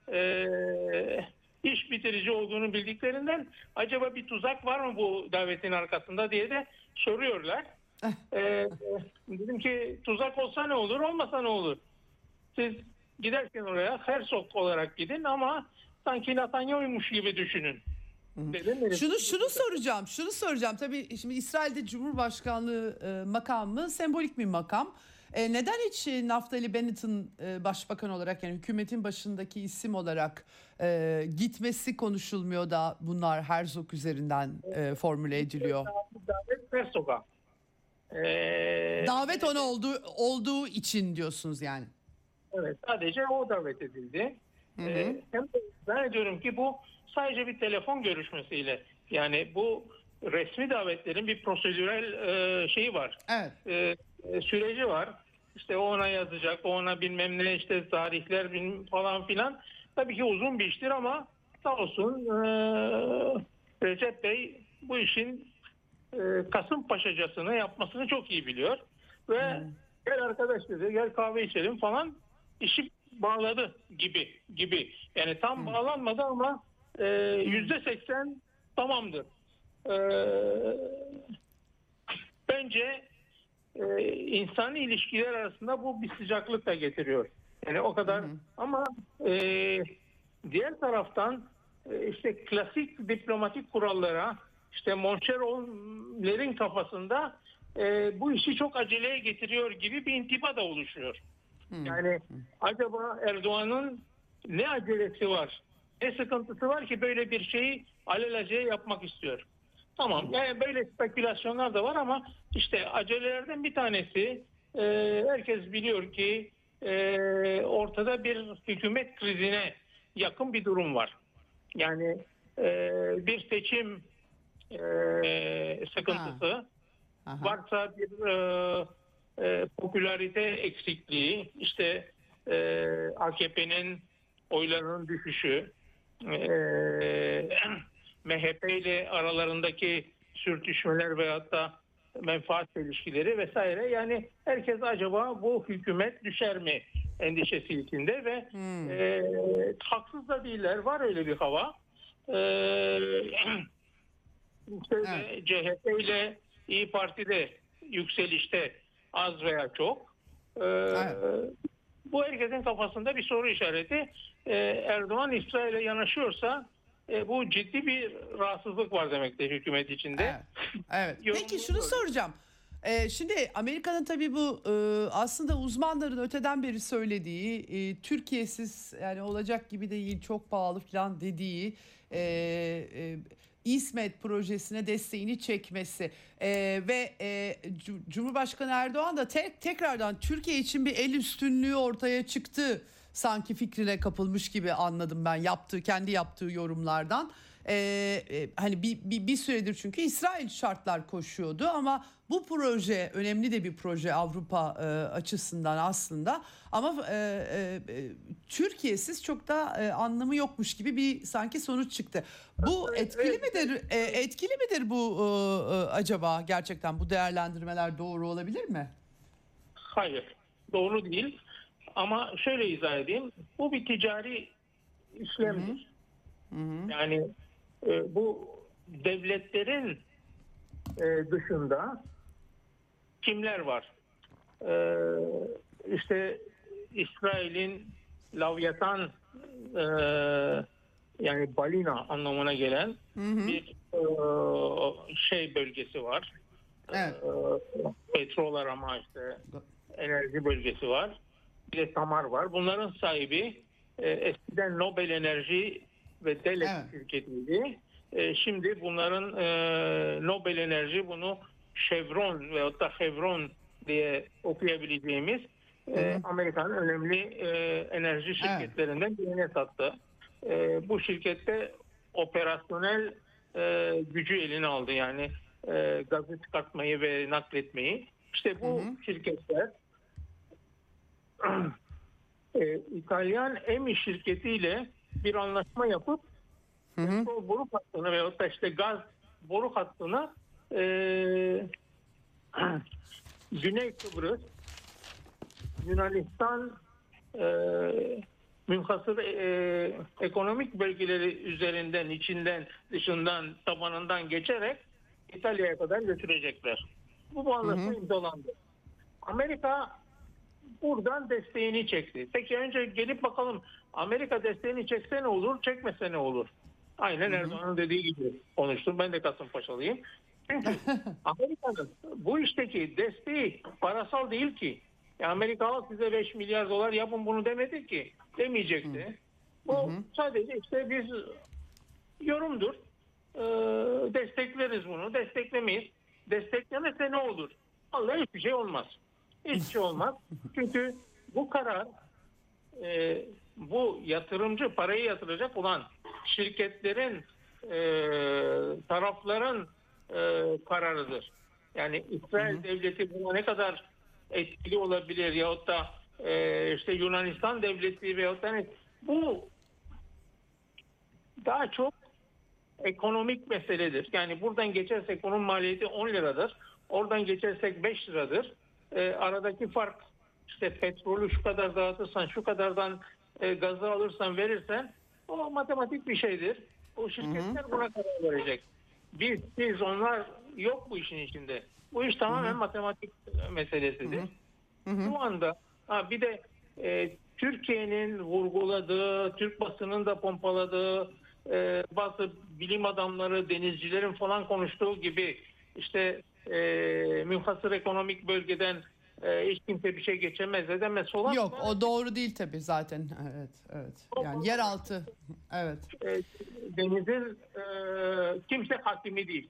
iş bitirici olduğunu bildiklerinden acaba bir tuzak var mı bu davetin arkasında diye de soruyorlar. Dedim ki tuzak olsa ne olur, olmasa ne olur? Siz giderken oraya Herzog olarak gidin ama sanki Netanyahu'ymuş gibi düşünün. Dedim. Şunu soracağım. Tabii şimdi İsrail'de Cumhurbaşkanlığı makamı sembolik bir makam. Neden hiç Naftali Bennett'in başbakan olarak, yani hükümetin başındaki isim olarak gitmesi konuşulmuyor da bunlar Herzog üzerinden formüle ediliyor? Davet Herzog'a. Davet ona olduğu için diyorsunuz yani. Evet, sadece o davet edildi. Hem de zannediyorum ki bu sadece bir telefon görüşmesiyle, yani bu resmi davetlerin bir prosedürel şeyi var. Evet. Süreci var. İşte o ona yazacak, o ona bilmem ne, işte tarihler falan filan. Tabii ki uzun bir iştir ama sağ olsun Recep Bey bu işin Kasımpaşacasını yapmasını çok iyi biliyor. Ve gel arkadaş dedi, gel kahve içelim falan, işi bağladı gibi. Yani tam bağlanmadı ama %80 tamamdır. Bence insani ilişkiler arasında bu bir sıcaklık da getiriyor. Yani o kadar ama diğer taraftan işte klasik diplomatik kurallara, işte Monchero'lerin kafasında bu işi çok aceleye getiriyor gibi bir intiba da oluşuyor. Yani acaba Erdoğan'ın ne acelesi var, ne sıkıntısı var ki böyle bir şeyi alelacele yapmak istiyor? Tamam, yani böyle spekülasyonlar da var ama işte acelelerden bir tanesi, herkes biliyor ki ortada bir hükümet krizine yakın bir durum var. Yani bir seçim sıkıntısı, varsa bir popülarite eksikliği, işte AKP'nin oylarının düşüşü, MHP ile aralarındaki sürtüşmeler veyahut da menfaat ilişkileri vesaire. Yani herkes acaba bu hükümet düşer mi endişesi içinde ve haksız da değiller. Var öyle bir hava. CHP ile İyi Parti de yükselişte, az veya çok. Bu herkesin kafasında bir soru işareti. Erdoğan İsrail'e yanaşıyorsa bu ciddi bir rahatsızlık var demektir hükümet içinde. Evet. Peki şunu soracağım. Şimdi Amerika'nın tabii bu aslında uzmanların öteden beri söylediği, Türkiye'siz yani olacak gibi değil, çok pahalı falan dediği İsmet projesine desteğini çekmesi ve Cumhurbaşkanı Erdoğan da tekrardan Türkiye için bir el üstünlüğü ortaya çıktı sanki fikrine kapılmış gibi anladım ben kendi yaptığı yorumlardan. Hani bir süredir çünkü İsrail şartlar koşuyordu ama bu proje önemli de bir proje Avrupa açısından aslında ama Türkiye'siz çok da anlamı yokmuş gibi bir sanki sonuç çıktı. Bu etkili midir bu acaba gerçekten bu değerlendirmeler doğru olabilir mi? Hayır, doğru değil. Ama şöyle izah edeyim. Bu bir ticari işlemdir. Yani bu devletlerin dışında kimler var? İşte İsrail'in Lavyatan yani balina anlamına gelen bir bölgesi var. Evet. Petrol arama işte enerji bölgesi var. Bir de Samar var. Bunların sahibi eskiden Nobel Enerji ve Delek şirketiydi. Şimdi bunların Nobel Enerji bunu Chevron veyahut da Chevron diye okuyabileceğimiz Amerika'nın önemli enerji şirketlerinden birine sattı. Bu şirkette operasyonel gücü eline aldı. Yani gazı çıkartmayı ve nakletmeyi. İşte bu şirketler İtalyan EMI şirketiyle bir anlaşma yapıp petrol boru hattını veyahut da işte gaz boru hattını Güney Kıbrıs, Yunanistan münhasır ekonomik bölgeleri üzerinden, içinden, dışından, tabanından geçerek İtalya'ya kadar götürecekler. Bu anlaşma imzalandı. Amerika buradan desteğini çekti. Peki önce gelip bakalım Amerika desteğini çekse ne olur, çekmese ne olur? Aynen Erdoğan'ın dediği gibi konuştum. Ben de Kasımpaşalıyım. Çünkü Amerika'nın bu işteki desteği parasal değil ki. Amerika al size 5 milyar dolar yapın bunu demedi ki. Demeyecekti. Bu sadece işte biz yorumdur. Destekleriz bunu. Desteklemeyiz. Desteklemese ne olur? Vallahi hiçbir şey olmaz. Hiçbir şey olmaz. Çünkü bu karar bu yatırımcı parayı yatıracak olan şirketlerin tarafların kararıdır. Yani İsrail devleti buna ne kadar etkili olabilir yahut da işte Yunanistan devleti veyahut da bu daha çok ekonomik meseledir. Yani buradan geçersek onun maliyeti 10 liradır. Oradan geçersek 5 liradır. Aradaki fark işte petrolü şu kadar dağıtırsan şu kadardan gazı alırsan verirsen o matematik bir şeydir. O şirketler buna karar verecek. Biz onlar yok bu işin içinde. Bu iş tamamen matematik meselesidir. Şu anda bir de Türkiye'nin vurguladığı, Türk basının da pompaladığı bazı bilim adamları, denizcilerin falan konuştuğu gibi işte münhasır ekonomik bölgeden hiç kimse bir şey geçemez edemez falan. Yok o doğru değil tabii zaten. Evet. Yani yeraltı. Evet. Denizin kimse hakimi değil.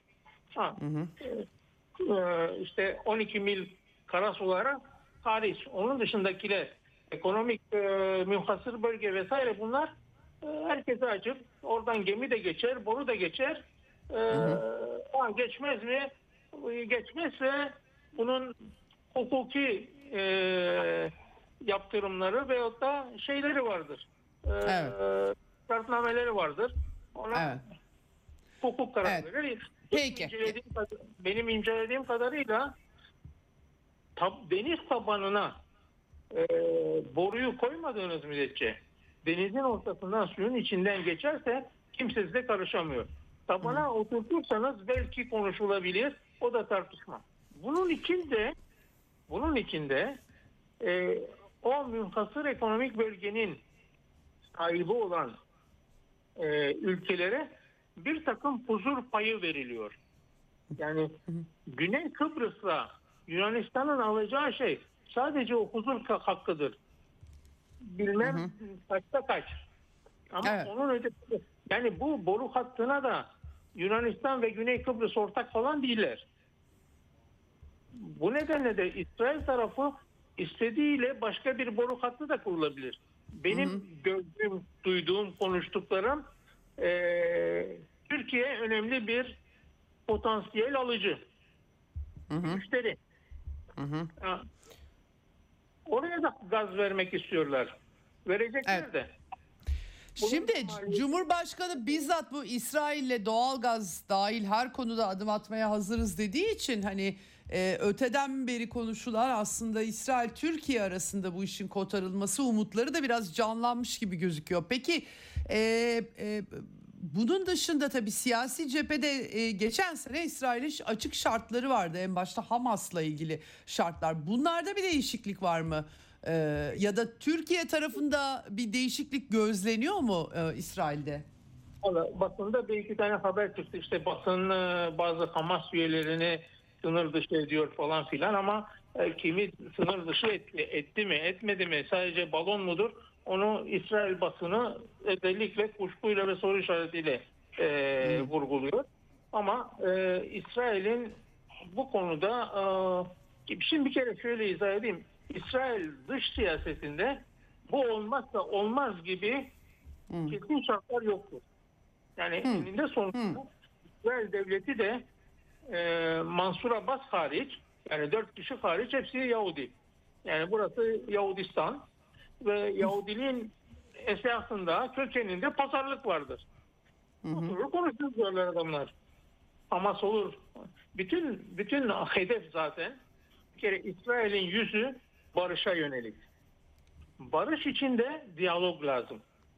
İşte 12 mil karasulara hariç. Onun dışındakiler ekonomik münhasır bölge vesaire bunlar herkese açık. Oradan gemi de geçer, boru da geçer. Geçmez mi? Geçmezse bunun hukuki yaptırımları veyahut da şeyleri vardır. Şartnameleri vardır. Ona hukuk kararı verir. Peki. Benim incelediğim kadarıyla deniz tabanına boruyu koymadığınız müddetçe denizin ortasından suyun içinden geçerse kimse size karışamıyor. Tabana oturtursanız belki konuşulabilir. O da tartışma. Bunun içinde o münhasır ekonomik bölgenin sahibi olan ülkelere bir takım huzur payı veriliyor. Yani Güney Kıbrıs'la Yunanistan'ın alacağı şey sadece o huzur hakkıdır. Bilmem kaçta kaç. Ama onun ötesi yani bu boru hattına da Yunanistan ve Güney Kıbrıs ortak falan değiller. Bu nedenle de İsrail tarafı istediğiyle başka bir boru hattı da kurulabilir. benim gördüğüm, duyduğum, konuştuklarım Türkiye önemli bir potansiyel alıcı. Müşteri. Ha, oraya da gaz vermek istiyorlar. Verecekler Evet. de. Şimdi Cumhurbaşkanı bizzat bu İsrail'le doğalgaz dahil her konuda adım atmaya hazırız dediği için hani öteden beri konuşulan aslında İsrail-Türkiye arasında bu işin kotarılması umutları da biraz canlanmış gibi gözüküyor. Peki bunun dışında tabii siyasi cephede geçen sene İsrail'in açık şartları vardı. En başta Hamas'la ilgili şartlar. Bunlarda bir değişiklik var mı? Ya da Türkiye tarafında bir değişiklik gözleniyor mu İsrail'de? Valla basında bir iki tane haber çıktı. İşte basın bazı Hamas üyelerini sınır dışı ediyor falan filan ama kimi sınır dışı etti mi etmedi mi sadece balon mudur? Onu İsrail basını özellikle kuşkuyla ve soru işaretiyle vurguluyor. Ama İsrail'in bu konuda şimdi bir kere şöyle izah edeyim. İsrail dış siyasetinde bu olmazsa olmaz gibi kesin şartlar yoktur. Yani eninde sonunda İsrail devleti de Mansur Abbas hariç, yani 4 kişi hariç hepsi Yahudi. Yani burası Yahudistan ve Yahudiliğin esasında kökeninde pazarlık vardır. Oturur konuşuruz diyorlar adamlar. Hamas olur. Bütün hedef zaten bir kere İsrail'in yüzü barışa yönelik. Barış için de diyalog lazım.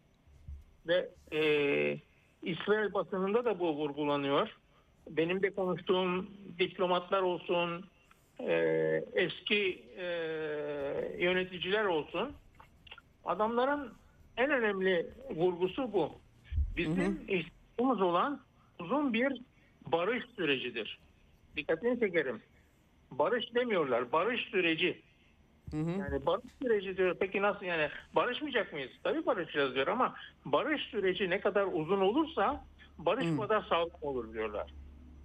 Ve İsrail basınında da bu vurgulanıyor. Benim de konuştuğum diplomatlar olsun, eski yöneticiler olsun. Adamların en önemli vurgusu bu. Bizim ihtiyacımız olan uzun bir barış sürecidir. Dikkatini çekerim. Barış demiyorlar. Barış süreci. Yani barış süreci diyor. Peki nasıl yani? Barışmayacak mıyız? Tabii barışacağız diyor ama barış süreci ne kadar uzun olursa barış kadar sağlıklı olur diyorlar.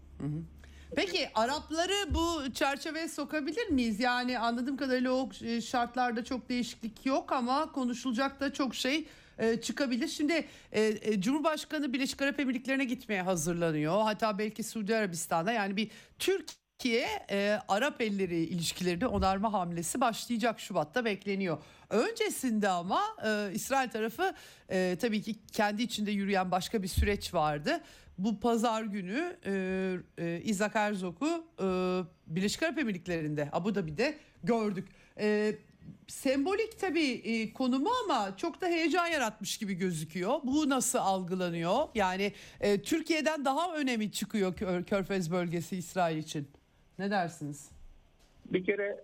Peki Arapları bu çerçeveye sokabilir miyiz? Yani anladığım kadarıyla o şartlarda çok değişiklik yok ama konuşulacak da çok şey çıkabilir. Şimdi Cumhurbaşkanı Birleşik Arap Emirlikleri'ne gitmeye hazırlanıyor. Hatta belki Suudi Arabistan'da yani bir Türkiye Arap elleri ilişkilerini onarma hamlesi başlayacak, Şubat'ta bekleniyor. Öncesinde ama İsrail tarafı tabii ki kendi içinde yürüyen başka bir süreç vardı. Bu pazar günü İshak Herzog'u Birleşik Arap Emirlikleri'nde, Abu Dhabi'de gördük. Sembolik tabii konumu ama çok da heyecan yaratmış gibi gözüküyor. Bu nasıl algılanıyor? Yani Türkiye'den daha önemi çıkıyor Körfez bölgesi İsrail için. Ne dersiniz? Bir kere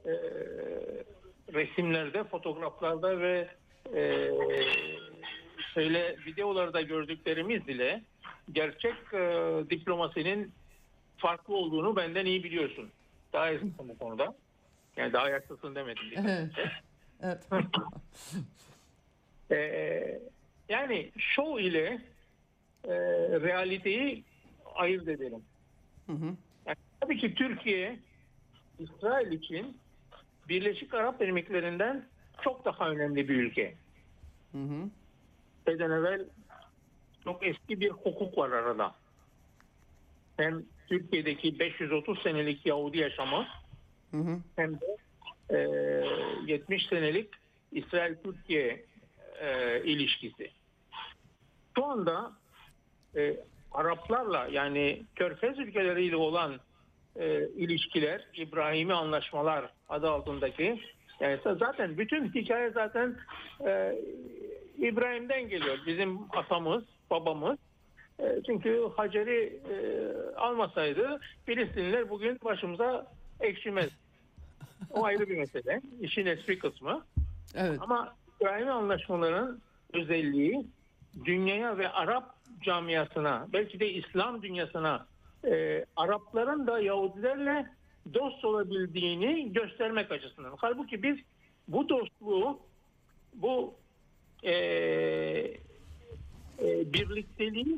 resimlerde, fotoğraflarda ve videolarda gördüklerimiz ile gerçek diplomasinin farklı olduğunu benden iyi biliyorsun. Daha yaşlısın bu konuda. Yani daha yaşlısın demedim. Evet. Yani show ile realiteyi ayırt edelim. Yani tabii ki Türkiye İsrail için Birleşik Arap Emirlikleri'nden çok daha önemli bir ülke. Şeyden evvel çok eski bir hukuk var arada. Hem Türkiye'deki 530 senelik Yahudi yaşamı hem de 70 senelik İsrail-Türkiye ilişkisi. Şu anda Araplarla yani Körfez ülkeleriyle olan ilişkiler, İbrahimi anlaşmalar adı altındaki yani zaten bütün hikaye zaten İbrahim'den geliyor. Bizim atamız, babamız. Çünkü Hacer'i almasaydı Filistinliler bugün başımıza ekşimez. O ayrı bir mesele. İşin espri kısmı. Evet. Ama İbrahimi anlaşmaların özelliği dünyaya ve Arap camiasına, belki de İslam dünyasına Arapların da Yahudilerle dost olabildiğini göstermek açısından. Halbuki biz bu dostluğu, bu birlikteliği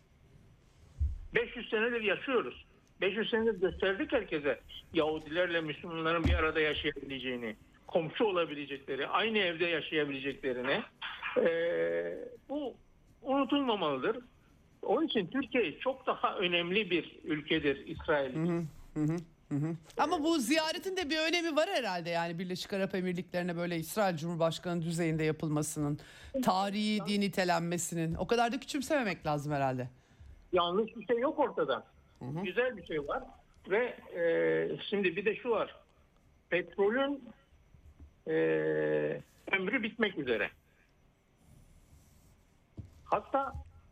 500 senedir yaşıyoruz. 500 senedir gösterdik herkese Yahudilerle Müslümanların bir arada yaşayabileceğini. komşu olabilecekleri, aynı evde yaşayabileceklerini, bu unutulmamalıdır. Onun için Türkiye çok daha önemli bir ülkedir İsrail için. Ama bu ziyaretin de bir önemi var herhalde, yani Birleşik Arap Emirlikleri'ne böyle İsrail Cumhurbaşkanı düzeyinde yapılmasının, tarihi diye nitelenmesinin, o kadar da küçümsememek lazım herhalde. Yanlış bir şey yok ortada. Güzel bir şey var ve şimdi bir de şu var. Petrolün ömrü bitmek üzere. Hatta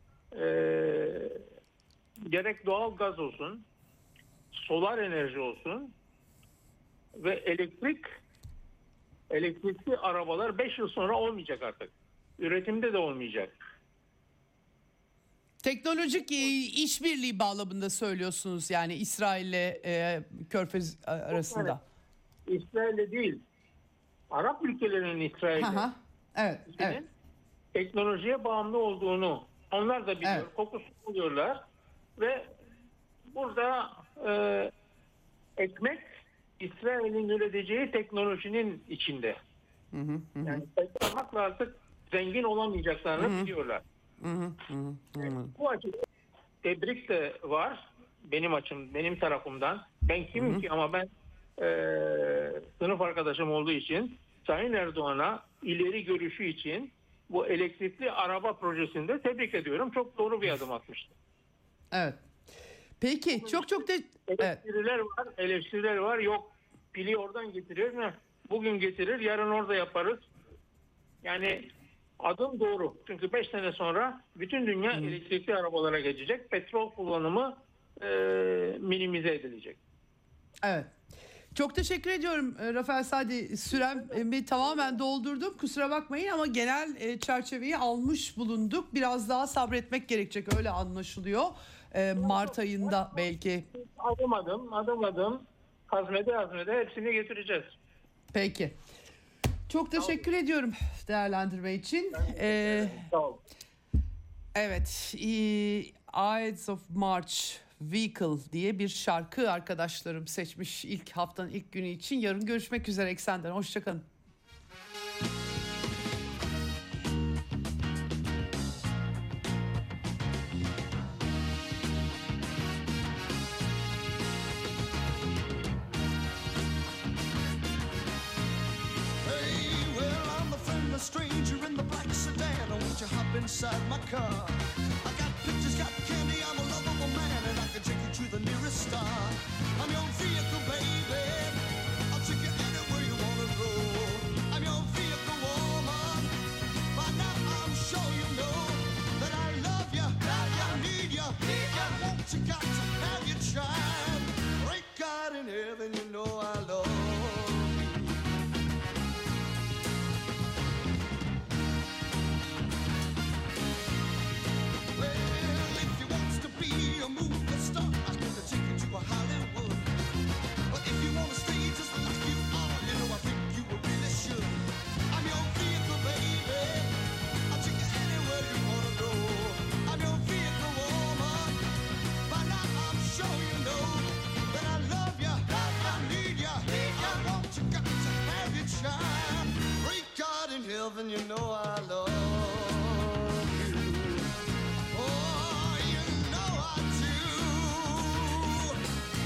gerek doğal gaz olsun, solar enerji olsun ve elektrikli arabalar 5 yıl sonra olmayacak artık. Üretimde de olmayacak. Teknolojik işbirliği bağlamında söylüyorsunuz yani İsrail'le Körfez arasında. İsrail'le değil, Arap ülkelerinin İsrail'le Evet, evet. teknolojiye bağımlı olduğunu onlar da biliyor. Evet. Kokusunu buluyorlar ve burada ekmek İsrail'in üreteceği teknolojinin içinde. Yani petrolmakla artık zengin olamayacaklarını biliyorlar. Bu açıdan tebrik de var benim tarafımdan. Ben kimim ki, ama ben sınıf arkadaşım olduğu için Sayın Erdoğan'a ileri görüşü için bu elektrikli araba projesinde tebrik ediyorum. Çok doğru bir adım atmıştı. Evet. Peki çok evet. Eleştiriler var. Yok, pili oradan getiriyor mu? Bugün getirir, yarın orada yaparız. Yani adım doğru. Çünkü 5 sene sonra bütün dünya elektrikli arabalara geçecek. Petrol kullanımı minimize edilecek. Evet. Çok teşekkür ediyorum Rafael Sadi. Süremi tamamen doldurdum. Kusura bakmayın ama genel çerçeveyi almış bulunduk. Biraz daha sabretmek gerekecek, öyle anlaşılıyor. Mart ayında belki. Adım adım hazmede hepsini getireceğiz. Peki. Çok teşekkür ediyorum değerlendirme için. Sağ olun. Evet. Ides of March Vehicle diye bir şarkı arkadaşlarım seçmiş haftanın ilk günü için. Yarın görüşmek üzere Eksen'den. Hoşçakalın. Stranger in the black sedan, won't you hop inside my car? I got pictures, got candy, I'm a lovable man, and I can take you to the nearest star. I'm your vehicle, baby, I'll take you anywhere you wanna go. I'm your vehicle, woman, by now I'm sure you know that I love you, I need you, I want you, got to have your child. Great God in heaven, you know I love you. You know I love you. Oh, you know I do.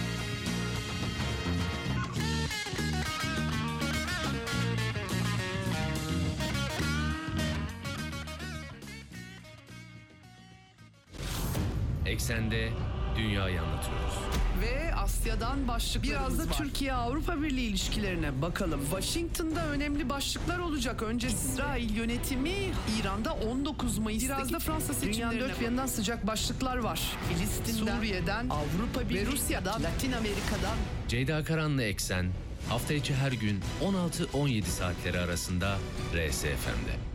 Eksende dünyayı anlatıyoruz. Ve Asya'dan başlıklarımız Biraz da var. Türkiye-Avrupa Birliği ilişkilerine bakalım. Washington'da önemli başlıklar olacak. Önce İsrail yönetimi İran'da 19 Mayıs'taki Biraz da Fransa dünyanın seçimlerine dört bir yanından sıcak başlıklar var. Filistin'den, Suriye'den, Avrupa Birliği ve Rusya'dan, Latin Amerika'dan. Ceyda Karan'la Eksen hafta içi her gün 16-17 saatleri arasında RSFM'de.